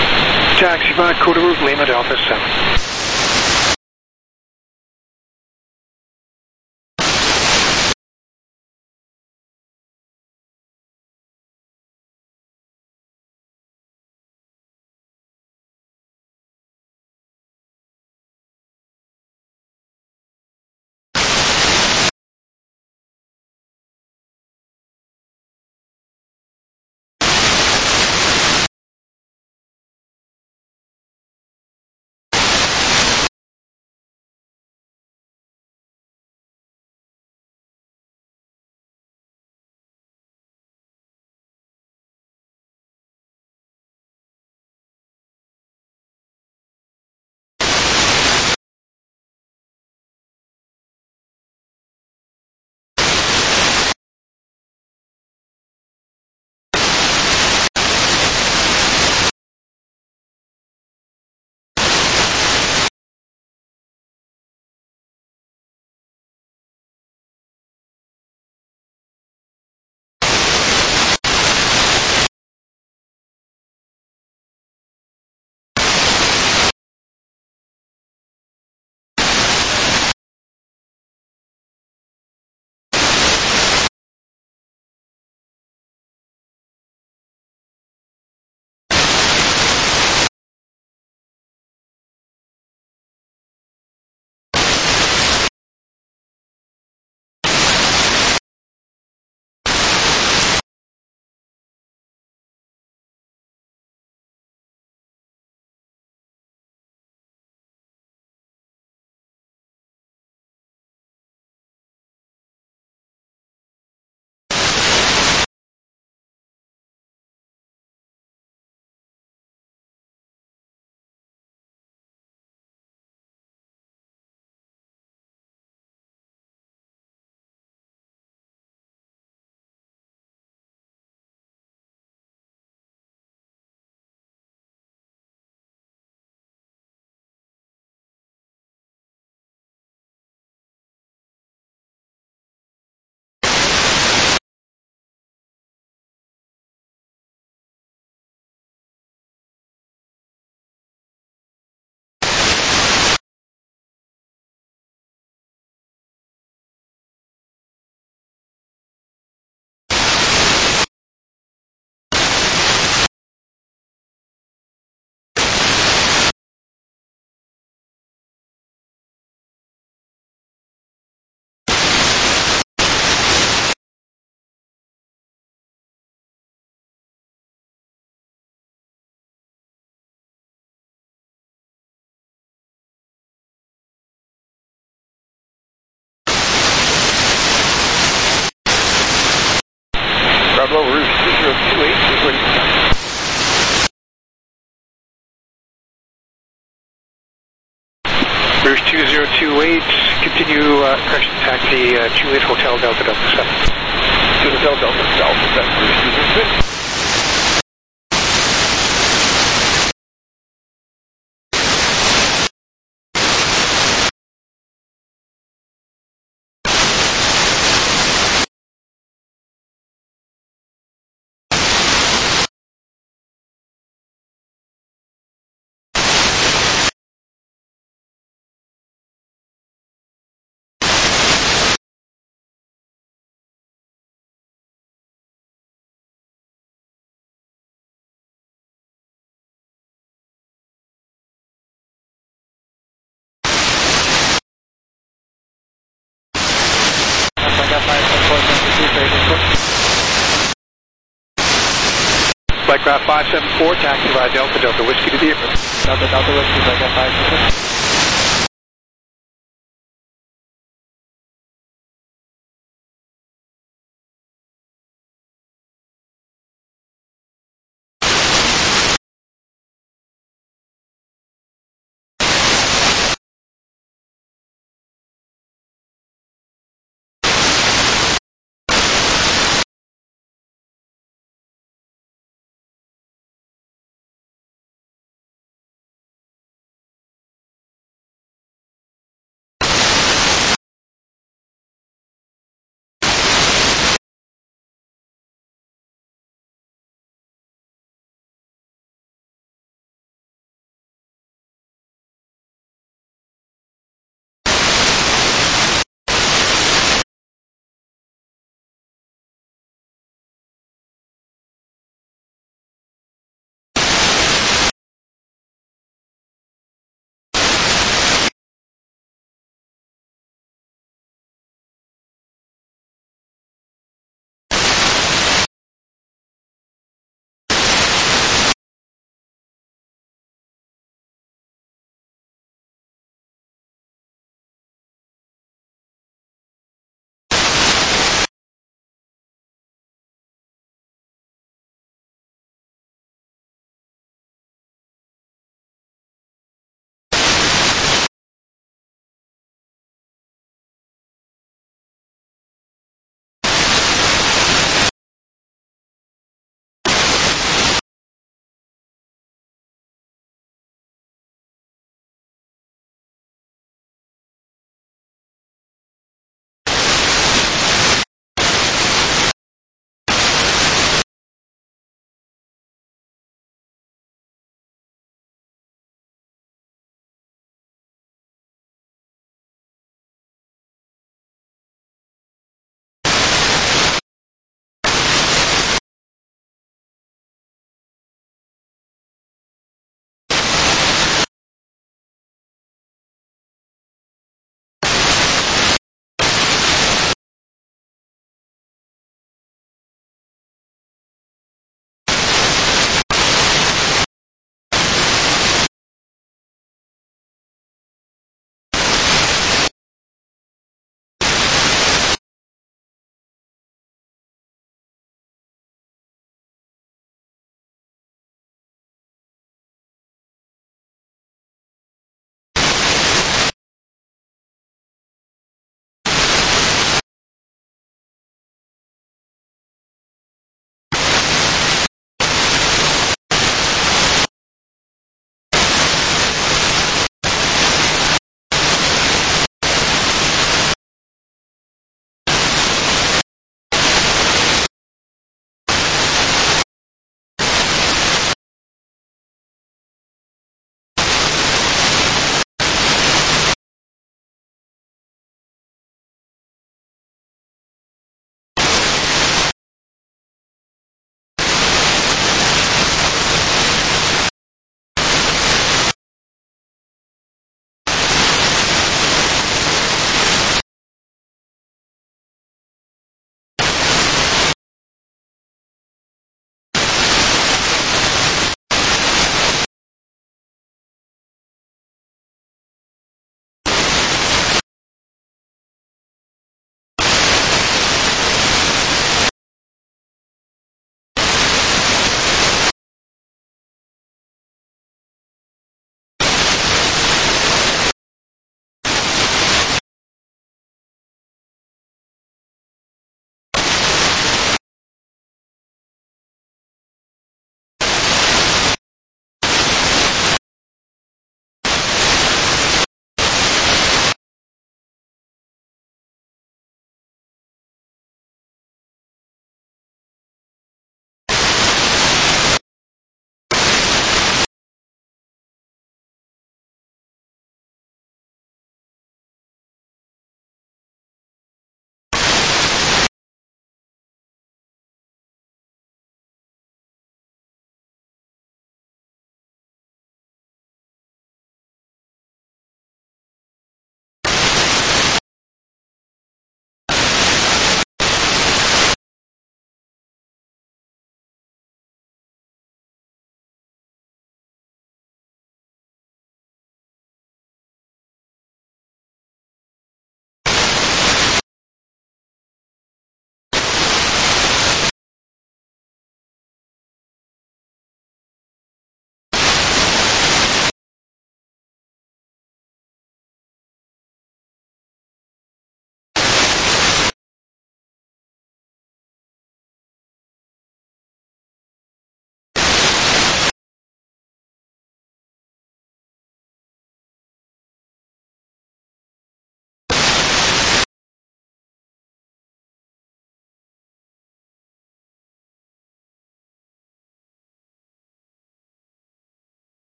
taxi by Coda Route Lima Delta 7. Bruce 2028, continue correction taxi Juliet Hotel Delta Delta 7. Juliet Hotel Delta Delta 7, Bruce 2028. Flightcraft 574, taxi via Delta Delta Whiskey to the airport. Delta Delta Whiskey, Flightcraft 574.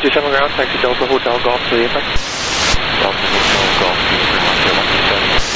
127 ground, taxi Delta Hotel Golf to the apex. Delta Hotel Golf to the ground, 127.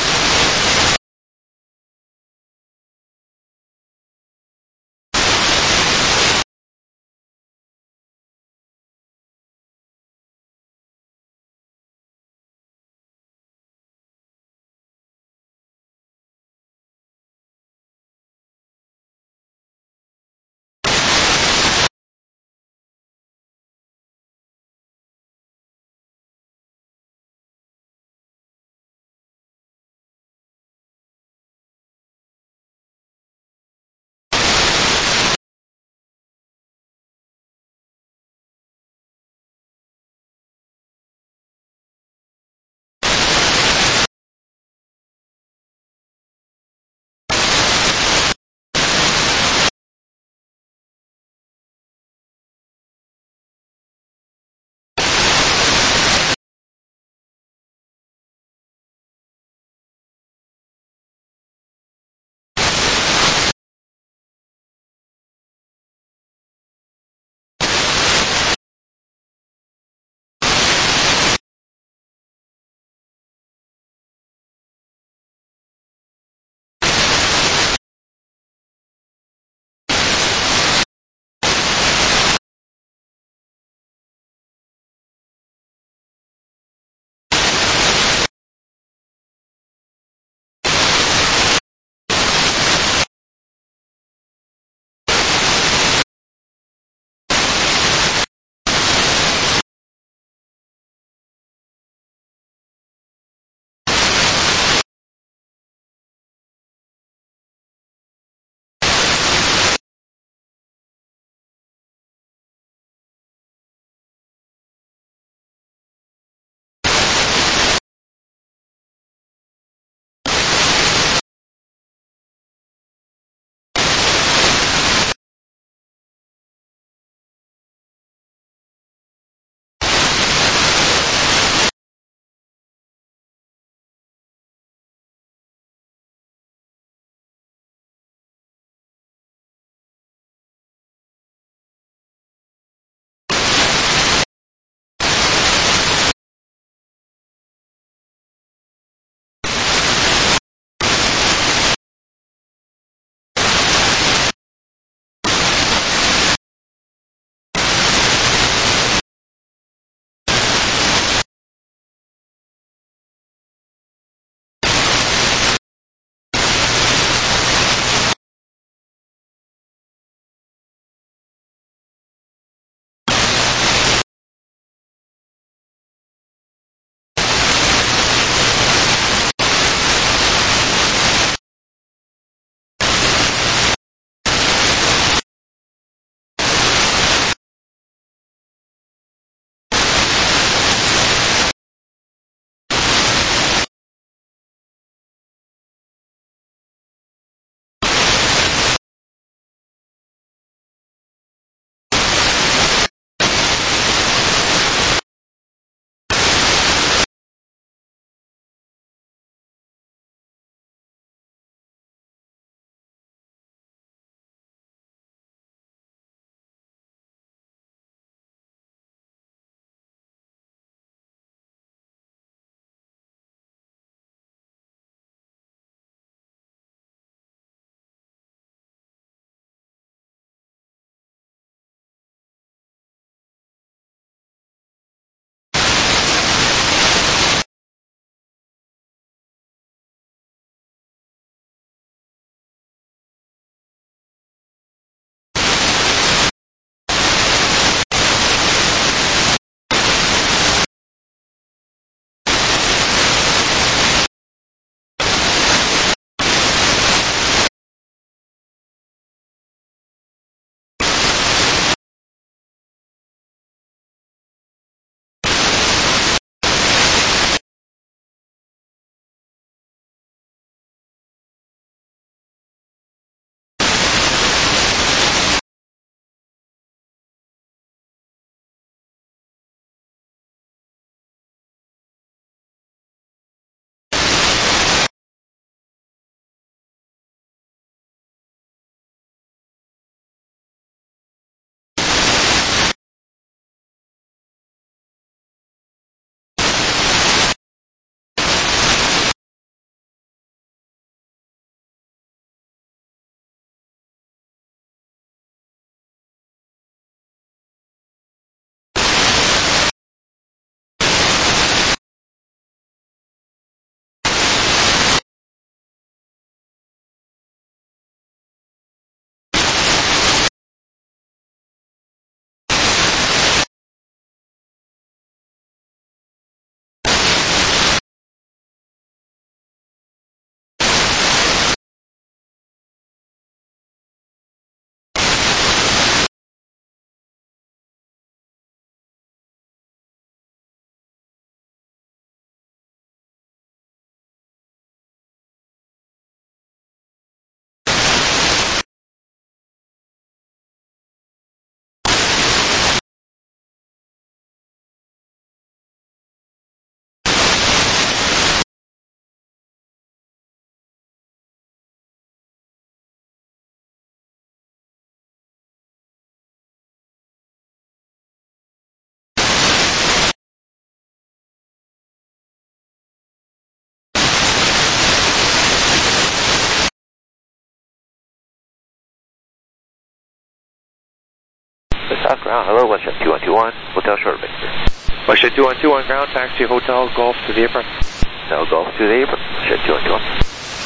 South ground, hello, Westjet 2121, Hotel Short Victor. Westjet 2121, ground taxi, Hotel Golf to the apron. Hotel Golf to the apron, Westjet 2121.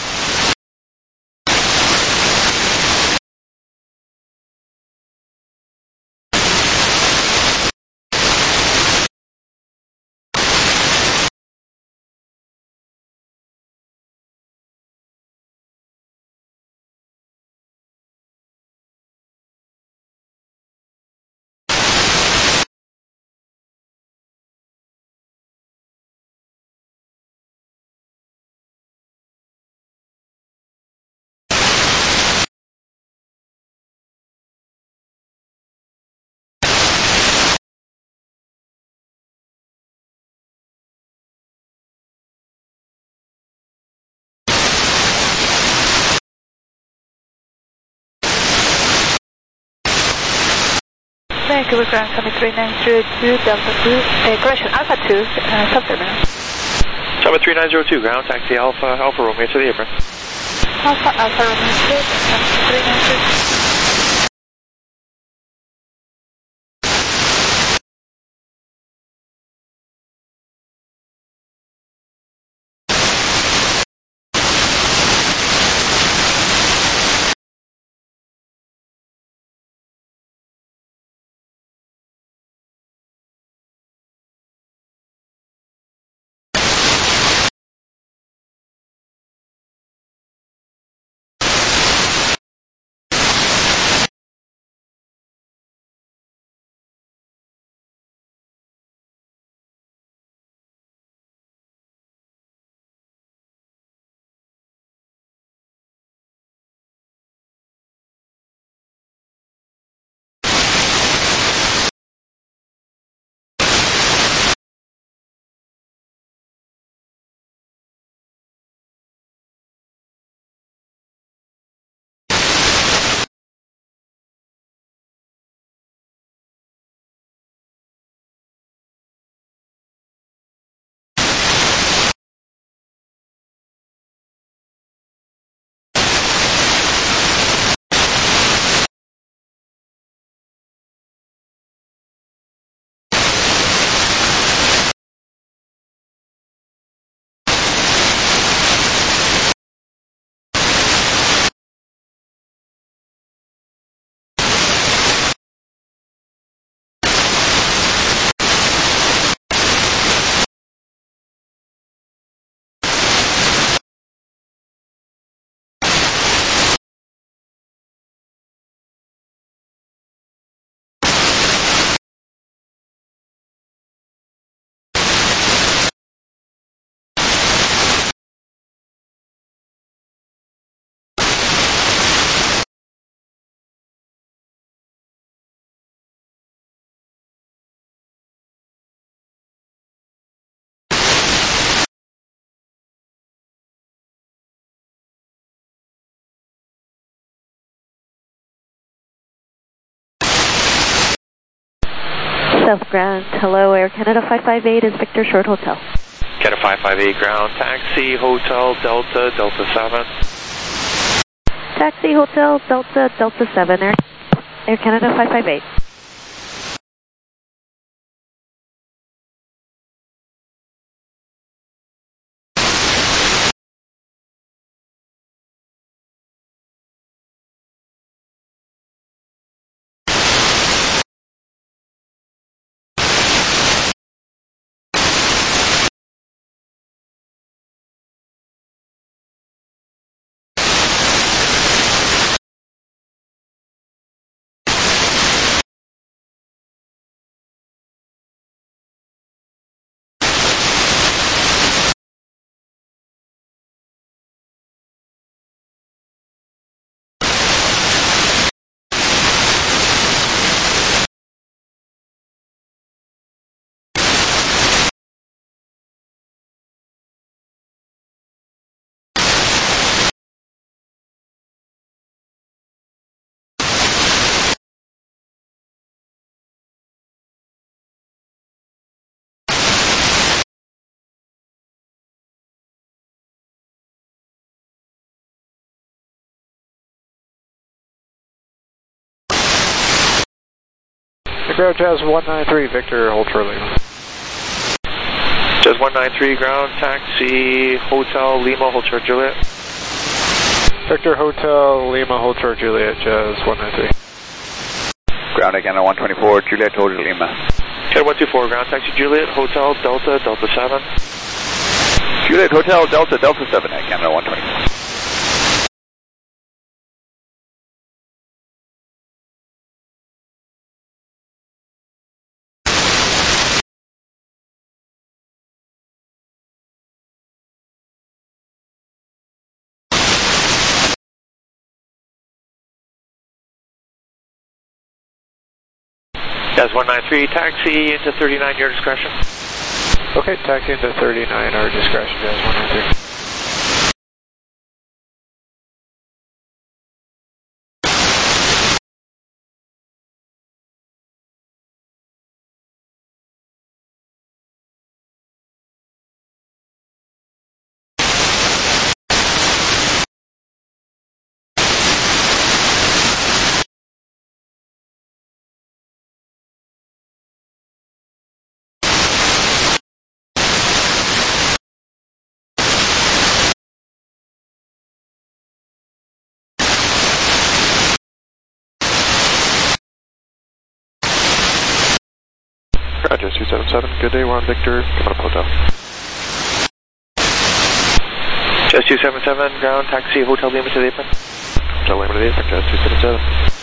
Vancouver ground coming 3902, Delta 2, correction, Alpha 2, subterminal. Java 3902, ground taxi, Alpha Romeo to the apron. Alpha Romeo 2, 3902. South ground, hello, Air Canada 558 is Victor Short Hotel. Canada 558, ground taxi, Hotel Delta 7. Taxi, Hotel Delta 7, Air Canada 558. Ground Jazz 193, Victor, hold Charlie. Jazz 193, ground, taxi, Hotel Lima, hold short Juliet. Victor, Hotel Lima, hold short Juliet, Jazz 193. Ground again on 124, Juliet, hold Lima. Cat 124, ground, taxi Juliet, Hotel Delta, Delta 7. Juliet, Hotel Delta, Delta 7 at Canada 124. Jazz 193, taxi into 39, your discretion. Okay, taxi into 39, our discretion, Jazz 193. Roger, 277, good day, we're on Victor, come on up hotel. Jazz 277, ground, taxi, Hotel Lima to the apron. Hotel Lima to the apron, Jazz 277.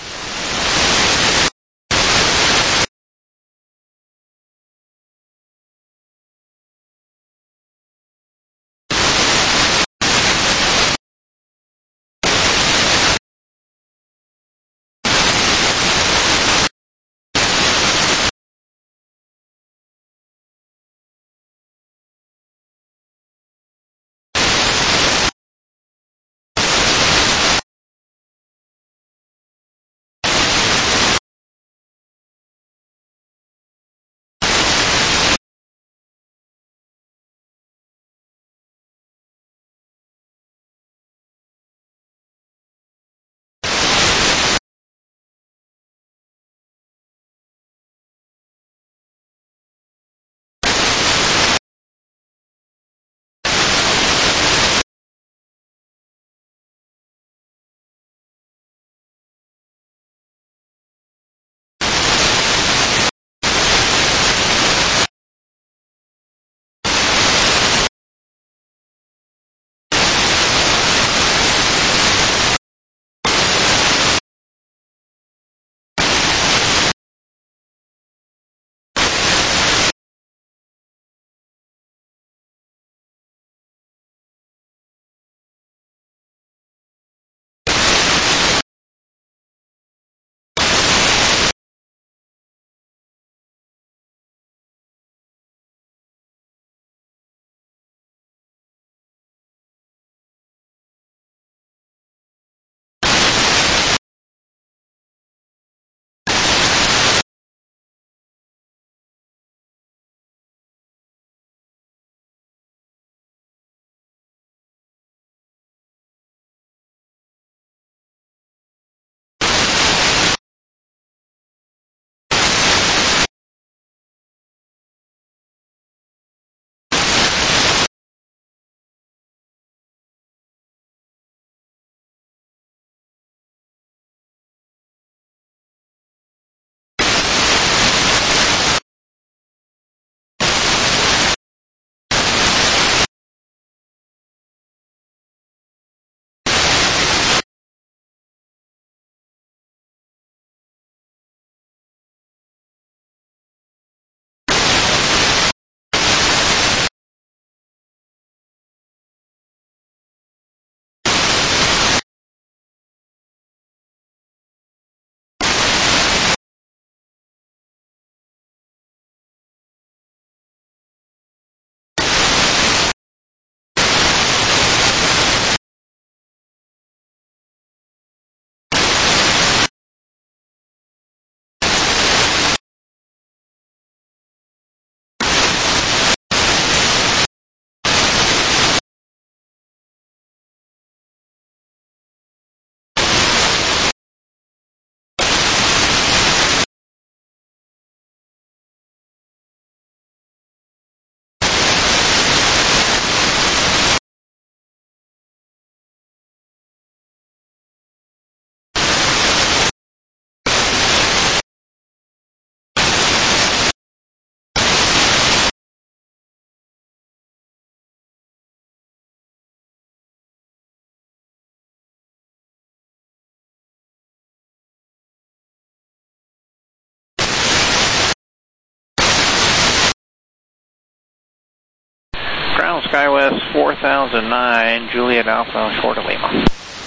Ground SkyWest 4009, Juliet Alpha, short of Lima.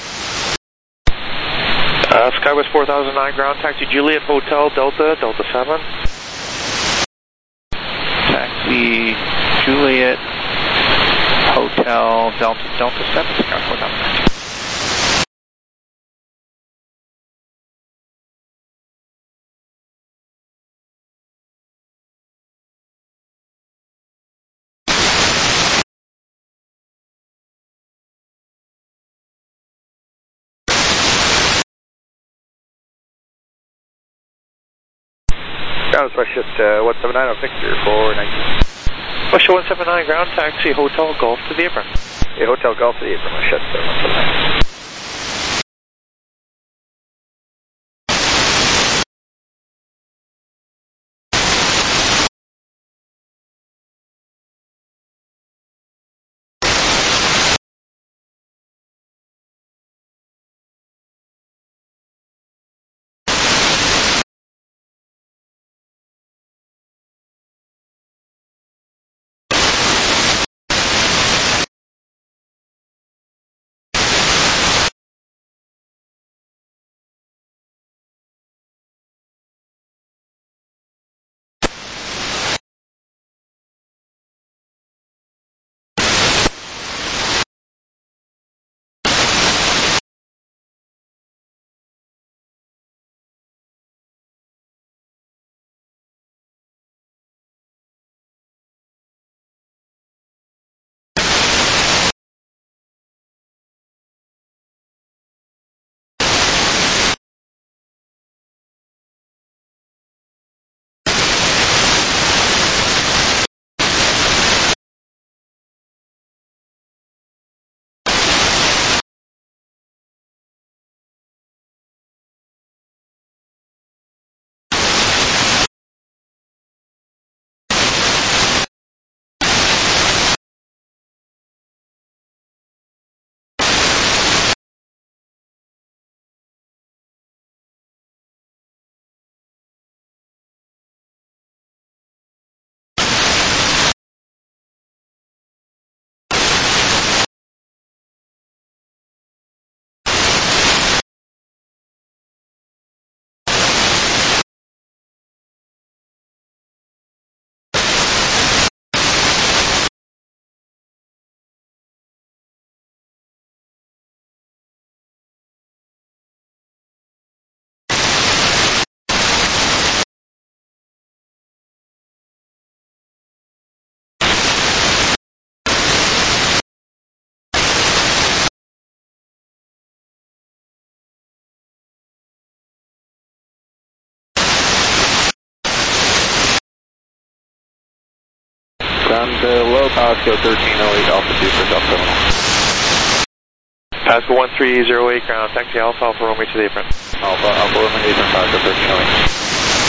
SkyWest 4009, ground taxi Juliet Hotel Delta, Delta 7. Taxi Juliet Hotel Delta, Delta 7, Sky 4009. Ground Westjet 179 on Victor 419. Westjet 179, ground taxi Hotel Golf to the apron. Yeah, Hotel Golf to the apron, Westjet 179. Ground low, Pasco 1308, Alpha 2 for South Terminal. Pasco 1308, ground taxi Alpha, Alpha Romeo to the apron. Alpha Romeo apron, Pasco 1308.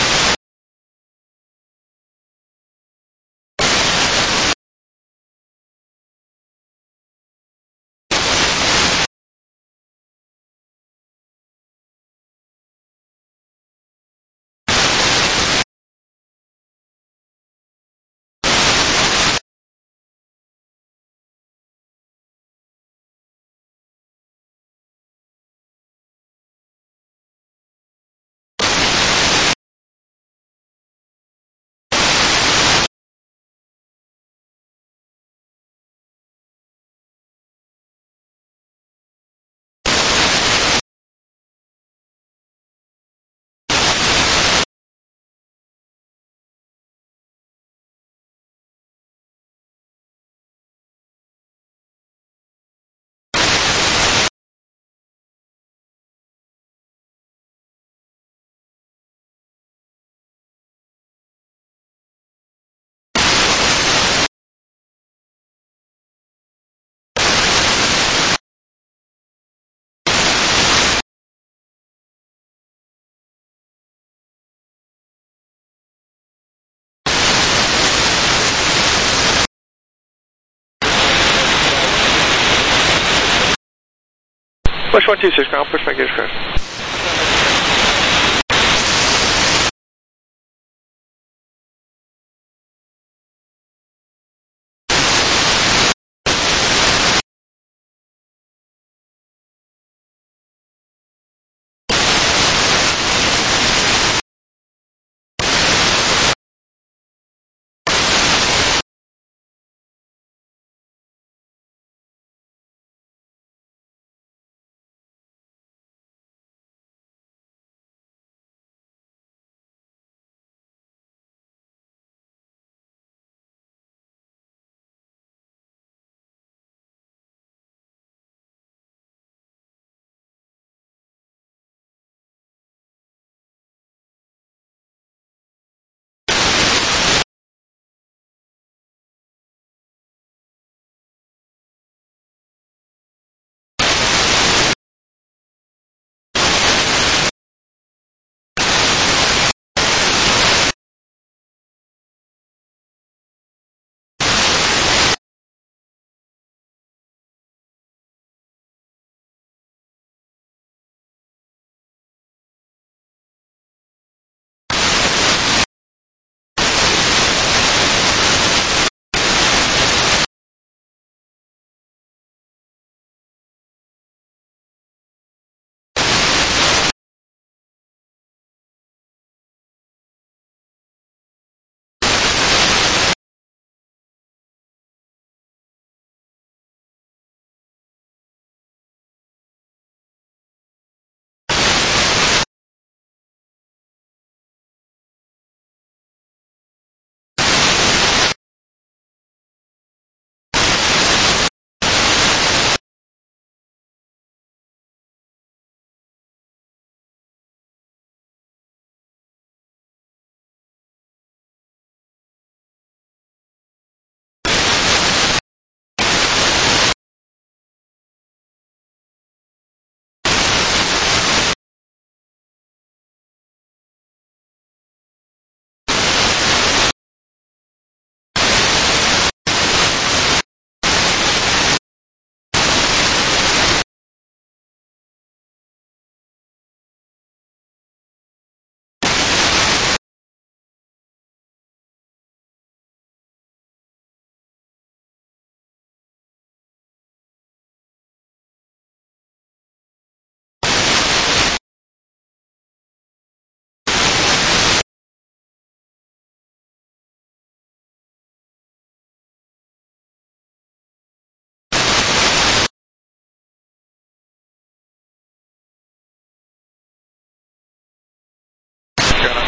Push 126, ground, push back, gauge crash.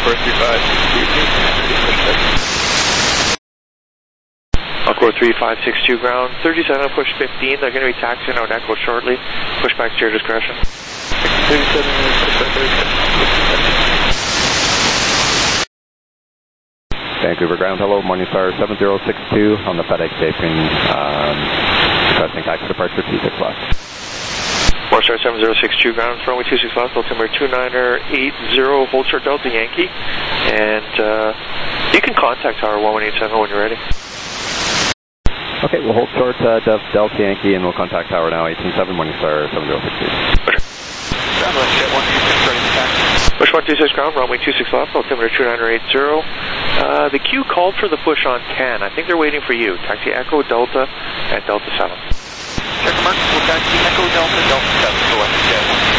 Encore 3562 ground, 37 push 15, they're going to be taxiing out Echo shortly. Push back to your discretion. 37 Vancouver ground, hello, Morningstar 7062 on the FedEx taping, requesting taxi departure 26 left. Morningstar 7062 ground, runway 26 left, altimeter 2980, hold short Delta Yankee, and you can contact Tower 1187 when you're ready. Okay, we'll hold short Delta Yankee and we'll contact Tower now, 187 Morningstar 7062. Okay. Ground, let's get 126 ready to taxi. Push 126 ground, runway 26 left, altimeter 2980. The queue called for the push on 10. I think they're waiting for you. Taxi Echo, Delta, and Delta 7. Check mark, we'll taxi Echo, Delta, Delta 7, go ahead.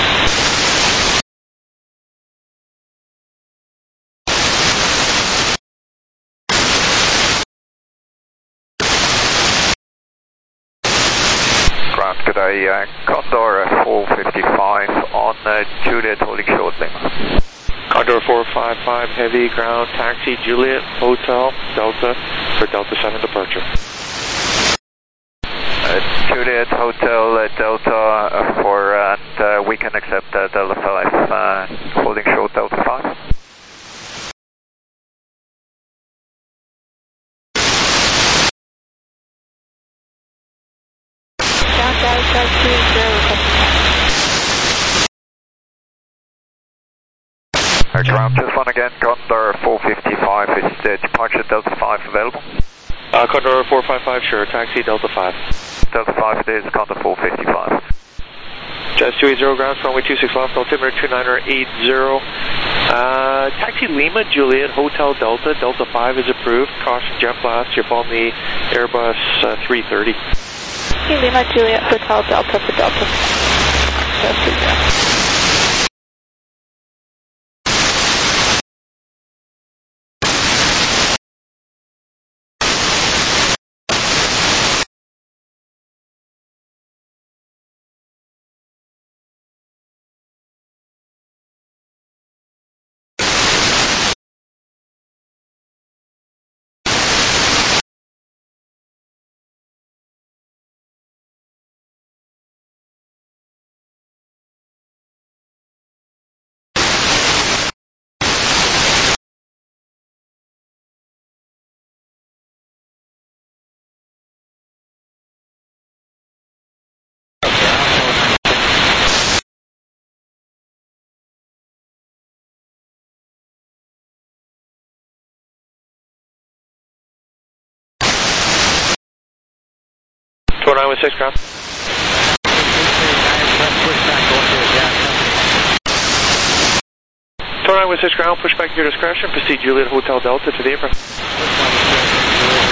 Ground, good day, Condor 455 on Juliet holding short Lima. Condor 455 heavy ground, taxi Juliet Hotel Delta for Delta 7 departure. Juliet Hotel Delta for, and we can accept Delta 5 holding short Delta 5. Ground, just one again, Condor 455, is the departure Delta 5 available? Condor 455, sure, taxi Delta 5. Delta 5 it is, Condor 455. Jazz 280 ground, runway 26 left, altimeter 2980. Taxi Lima, Juliet, Hotel Delta, Delta 5 is approved. Caution jet blast, you're following the Airbus 330. Taxi Lima, Juliet, Hotel Delta for Delta 5. Tower 916 ground. Tower 916 ground, push back to your discretion, proceed Juliet Hotel Delta to the apron.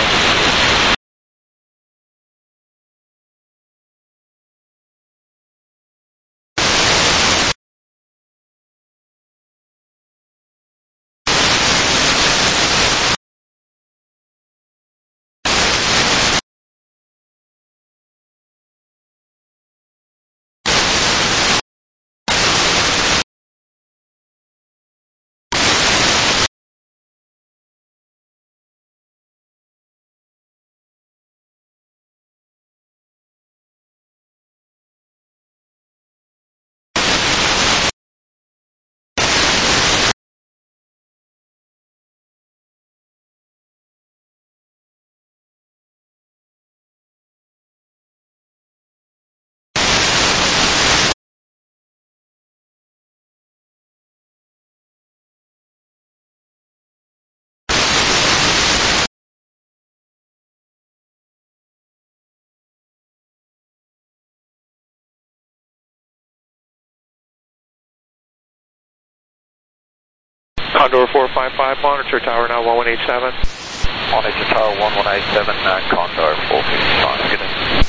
Condor 455, monitor tower now 1187. Monitor tower 1187, Condor 455, good day.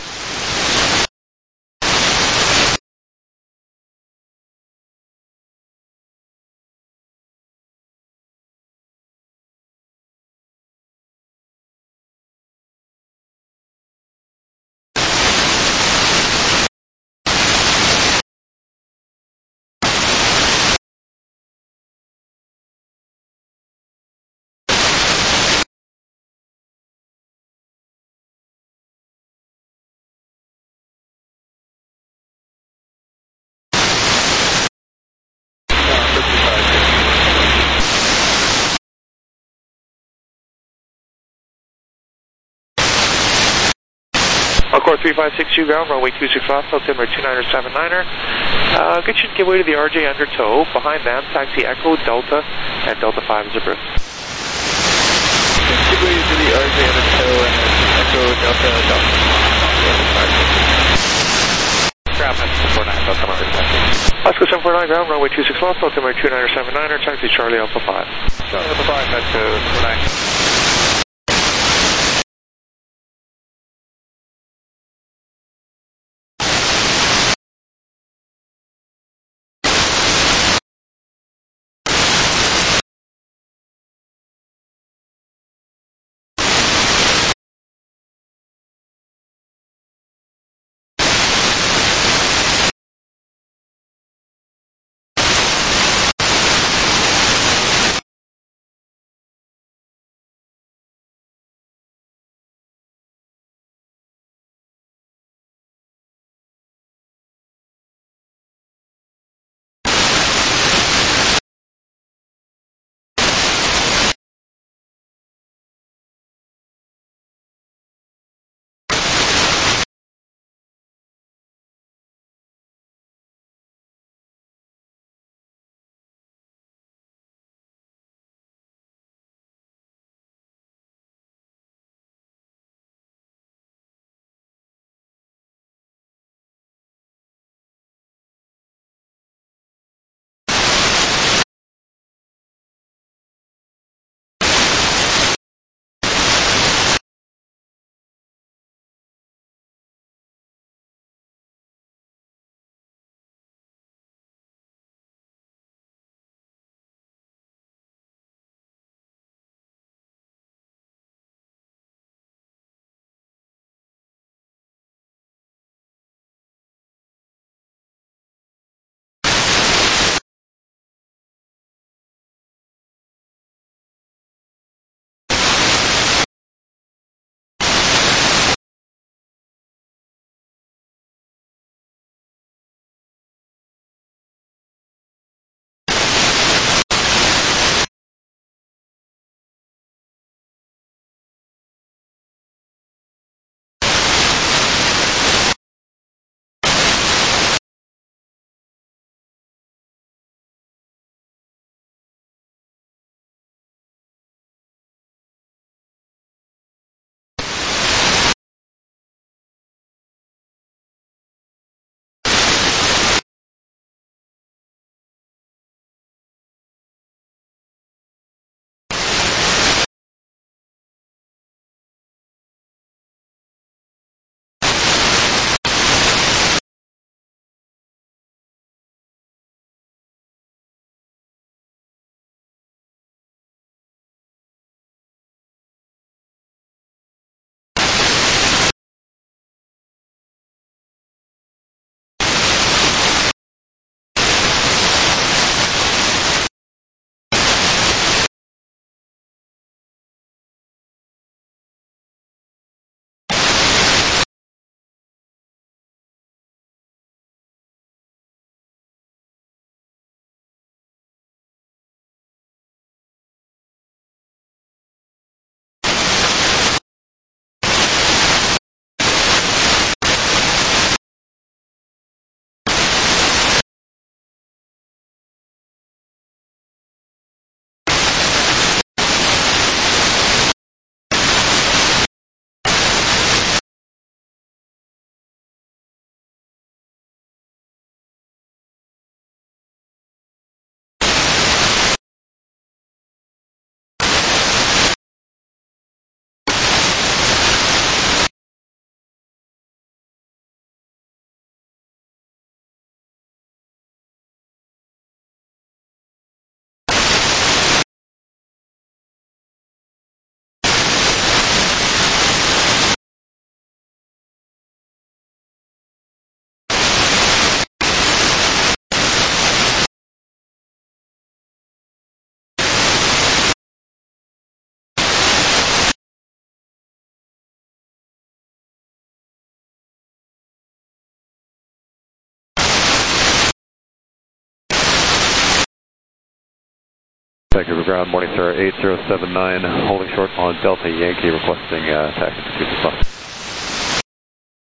Encore 3562 ground, runway 26 left, altimeter 2979er. Good should give way to the RJ undertow. Behind them, taxi Echo, Delta, and Delta 5 is approved. Give way to the RJ undertow and Echo, Delta, Delta 5. Ground 749, Delta Oscar 749 ground, runway 26 left, altimeter 2979er, taxi Charlie Alpha 5. Charlie Alpha 5, Echo 49. Vancouver ground, morning sir, 8079, holding short on Delta Yankee, requesting taxi to 26 left.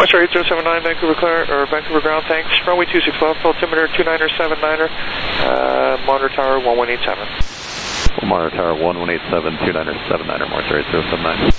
Western 8079, Vancouver ground, thanks. Runway 26 left, altimeter 2979er, monitor tower 1187. Monitor tower 1187, 2979er, Monitor 8079.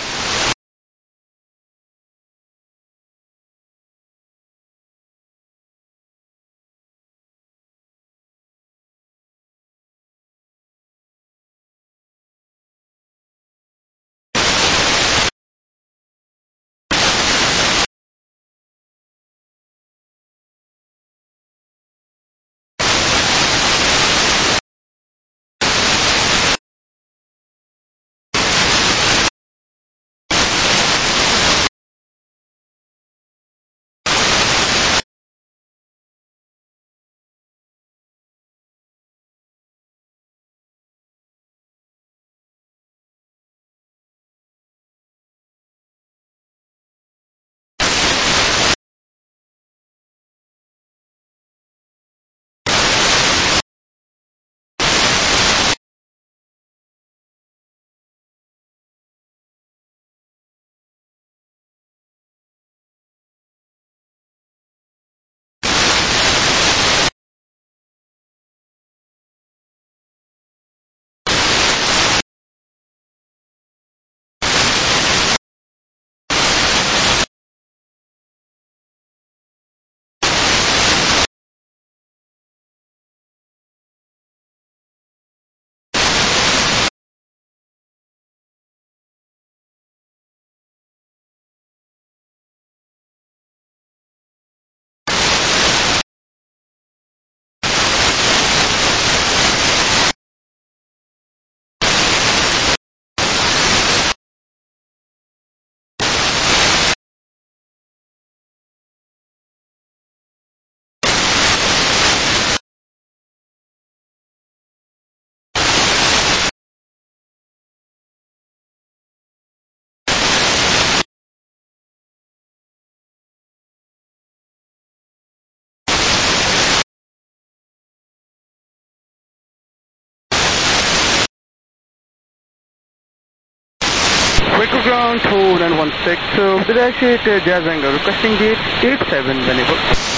Vancouver ground, hold and 16, the dash 8 Jazz Angle, requesting gate 87 whenever.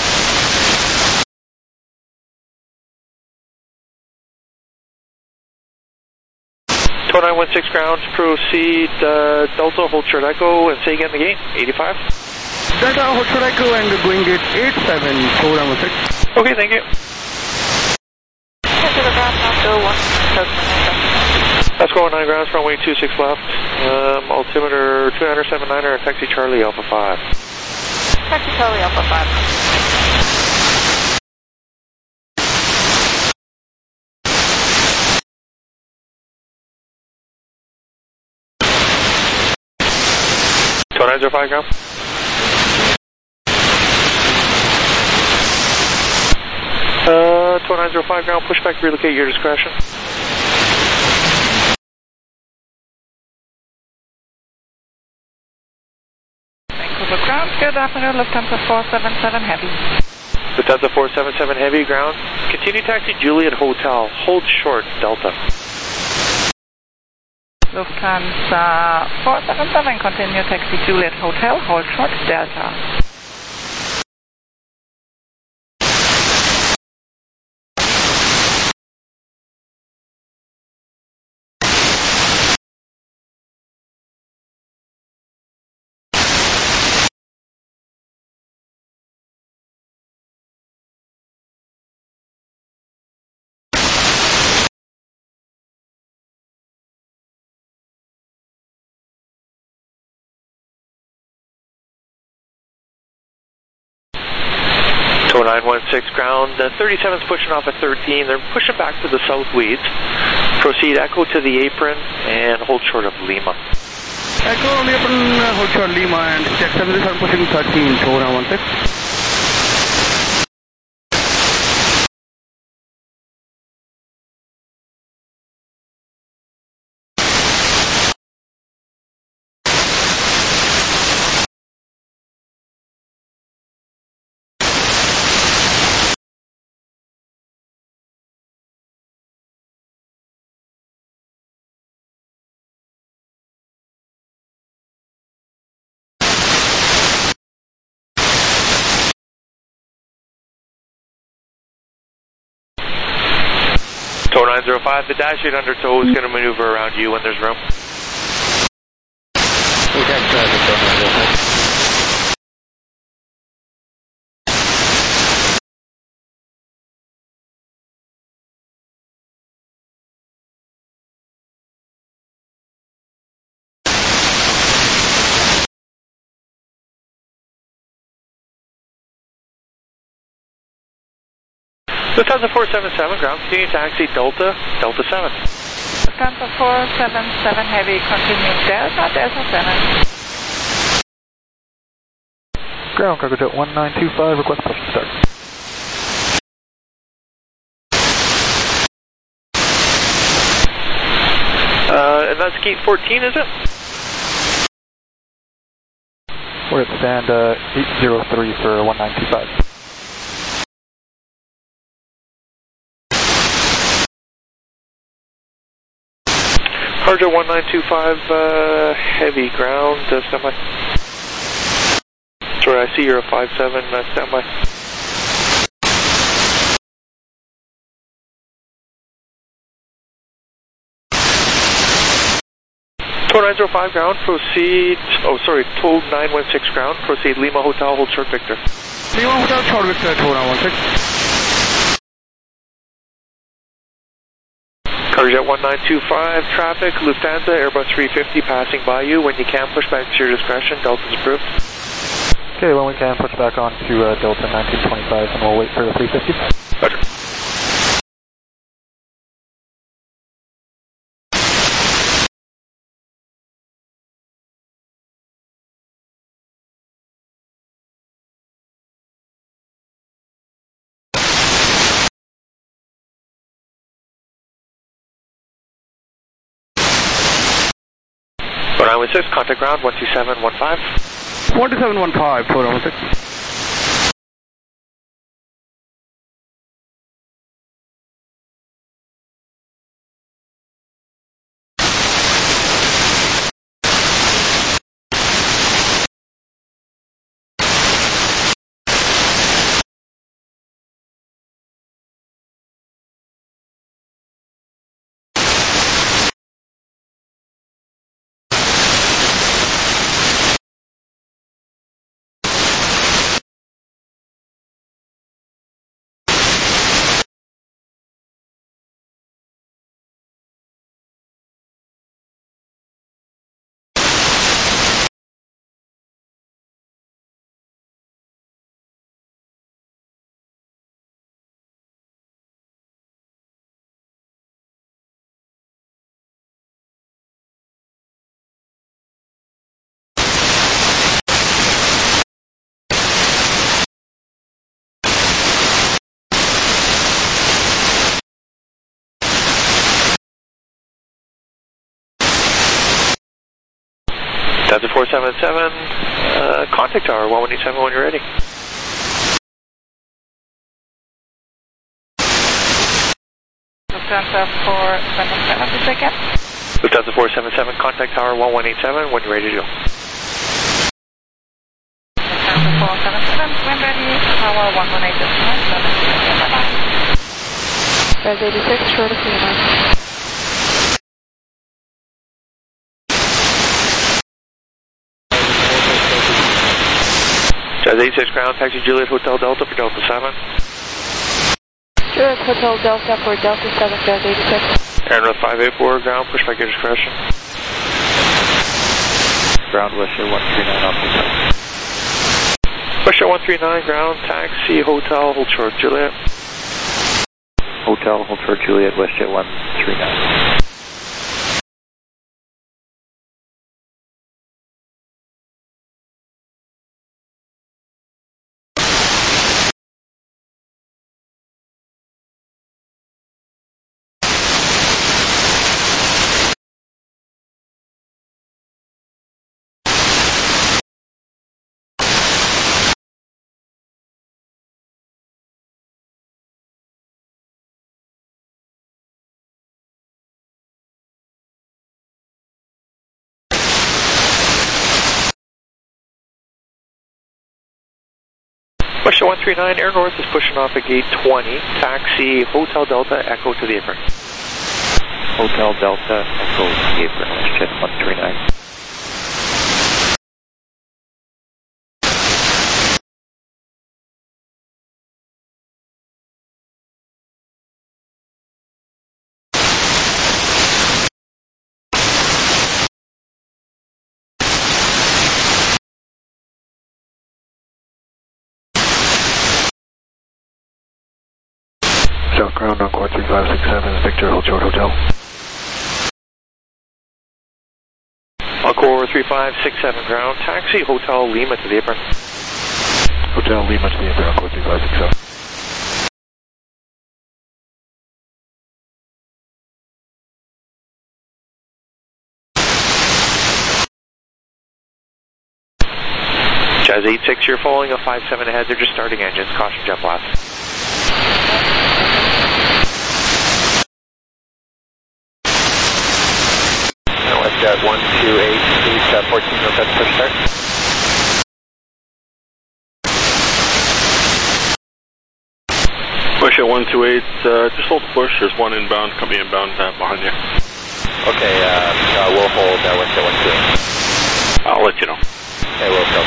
2916 ground, proceed Delta, hold short echo, and say again the gate, 85. Delta, hold short echo and going gate 87, 4916. Okay, thank you. Let's go 9 grounds, runway 26 left, altimeter 2979er, taxi Charlie Alpha 5. Taxi Charlie Alpha 5. Tornado 5 ground. Tornado 5 ground, pushback, relocate your discretion. Vancouver ground, good afternoon, Lufthansa 477 Heavy. Lufthansa 477 Heavy ground, continue taxi Juliet Hotel, hold short Delta. Lufthansa 477, continue taxi Juliet Hotel, hold short Delta. So 916 ground, 37's pushing off at 13, they're pushing back to the south weeds. Proceed echo to the apron and hold short of Lima. Echo on the apron, hold short Lima and check 77 pushing 13, 4916. Tow 905, the Dash 8 under tow is going to maneuver around you when there's room. Okay, traffic, Tow 905. Lufthansa 477, ground continue taxi Delta, Delta 7. Lufthansa 477 Heavy, continue Delta 7. Ground, cargo jet 1925, request push to start. And that's gate 14, is it? We're at stand 803 for 1925. Harjo 1925, heavy ground, standby. Sorry, I see you're a 57, standby. Tow 905 ground, proceed, Tow 916 ground, proceed Lima Hotel, hold short Victor. Lima Hotel, short Victor, Tow 916. Cargojet 1925, traffic, Lufthansa, Airbus 350 passing by you. When you can, push back to your discretion. Delta's approved. Okay, when we can, push back on to Delta 1925 and we'll wait for the 350. Roger. Tow 916, contact ground 12715. 12715, Tow 916. Delta 477, contact tower 1187 when you're ready. Lufthansa 477, the second. Lufthansa 477, contact tower 1187 when you're ready to go. Lufthansa 477, when ready, tower 1187, bye-bye. Res 86, short of Lima. Jazz 86 ground, taxi Juliet Hotel Delta for Delta 7. Juliet Hotel Delta for Delta 7, Jazz 86. Airnorth 584 ground, push back your discretion. Ground, Westjet 139 off the Westjet 139 ground, taxi Hotel, hold short Juliet. Hotel, hold short Juliet, Westjet 139. Westjet 139, Air North is pushing off at gate 20, taxi Hotel Delta, Echo to the apron. Hotel Delta Echo apron, WestJet 139. South ground on Core 3567, Victor, hold short hotel. Encore 3567 ground, taxi Hotel Lima to the apron. Hotel Lima to the apron on Core 3567. Jazz 86, you're following a 57 ahead, they're just starting engines, caution jet blast. WestJet 128, please 14, request push start. WestJet 128, just hold the push, there's one inbound, coming inbound behind you. Okay, we'll hold WestJet 128. I'll let you know. Okay, we'll go.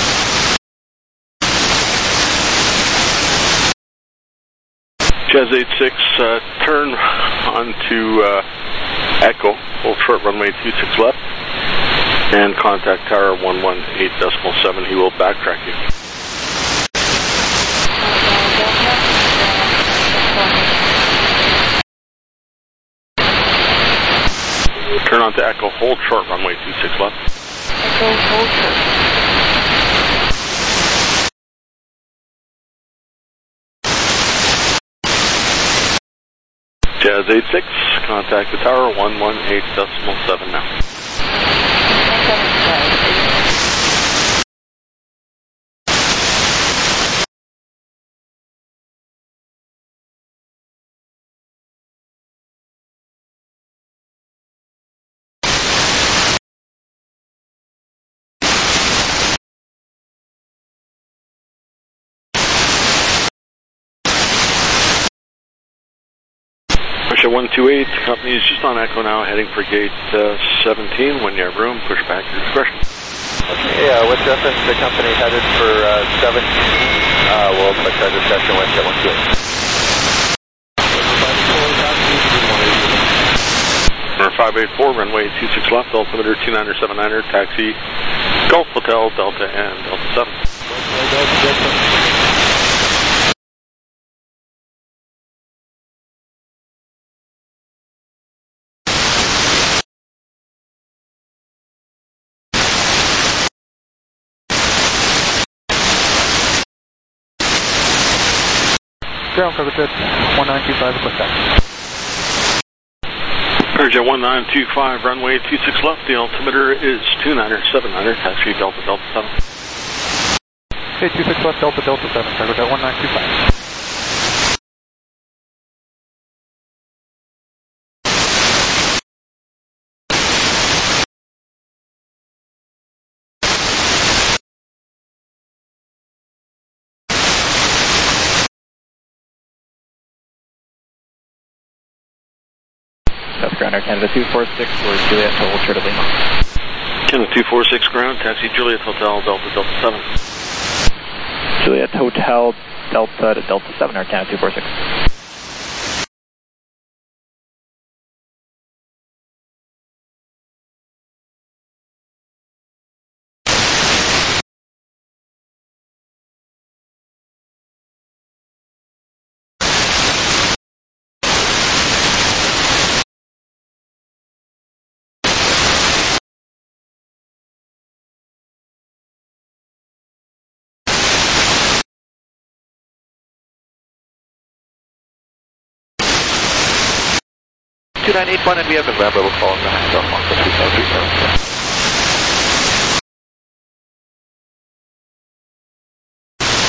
Jazz 86, turn onto Echo, hold short runway 26 left, and contact tower 118.7, he will backtrack you. Turn onto Echo, hold short runway 26 left. Echo, hold short. Jazz 86, contact the tower 118.7 now. Russia 128, company is just on Echo now, heading for gate 17. When you have room, push back your discretion. Okay, what's reference the company headed for 17? We'll push our discretion with WestJet 128. 584, runway 26 left, altimeter 2979er, taxi Gulf Hotel, Delta and Delta 7. Ground cover jet 1925, request taxi. Jet 1925, runway 26 left, the altimeter is 2979er, taxi Delta 7. Okay, 26 left, Delta 7, cargo jet 1925. South ground, Air Canada 246, for Juliet, hold short of Lima. Canada 246 ground, taxi Juliet Hotel, Delta 7. Juliet Hotel, Delta to Delta 7, Air Canada 246. and we have the Rebel calling the hands off on 3537.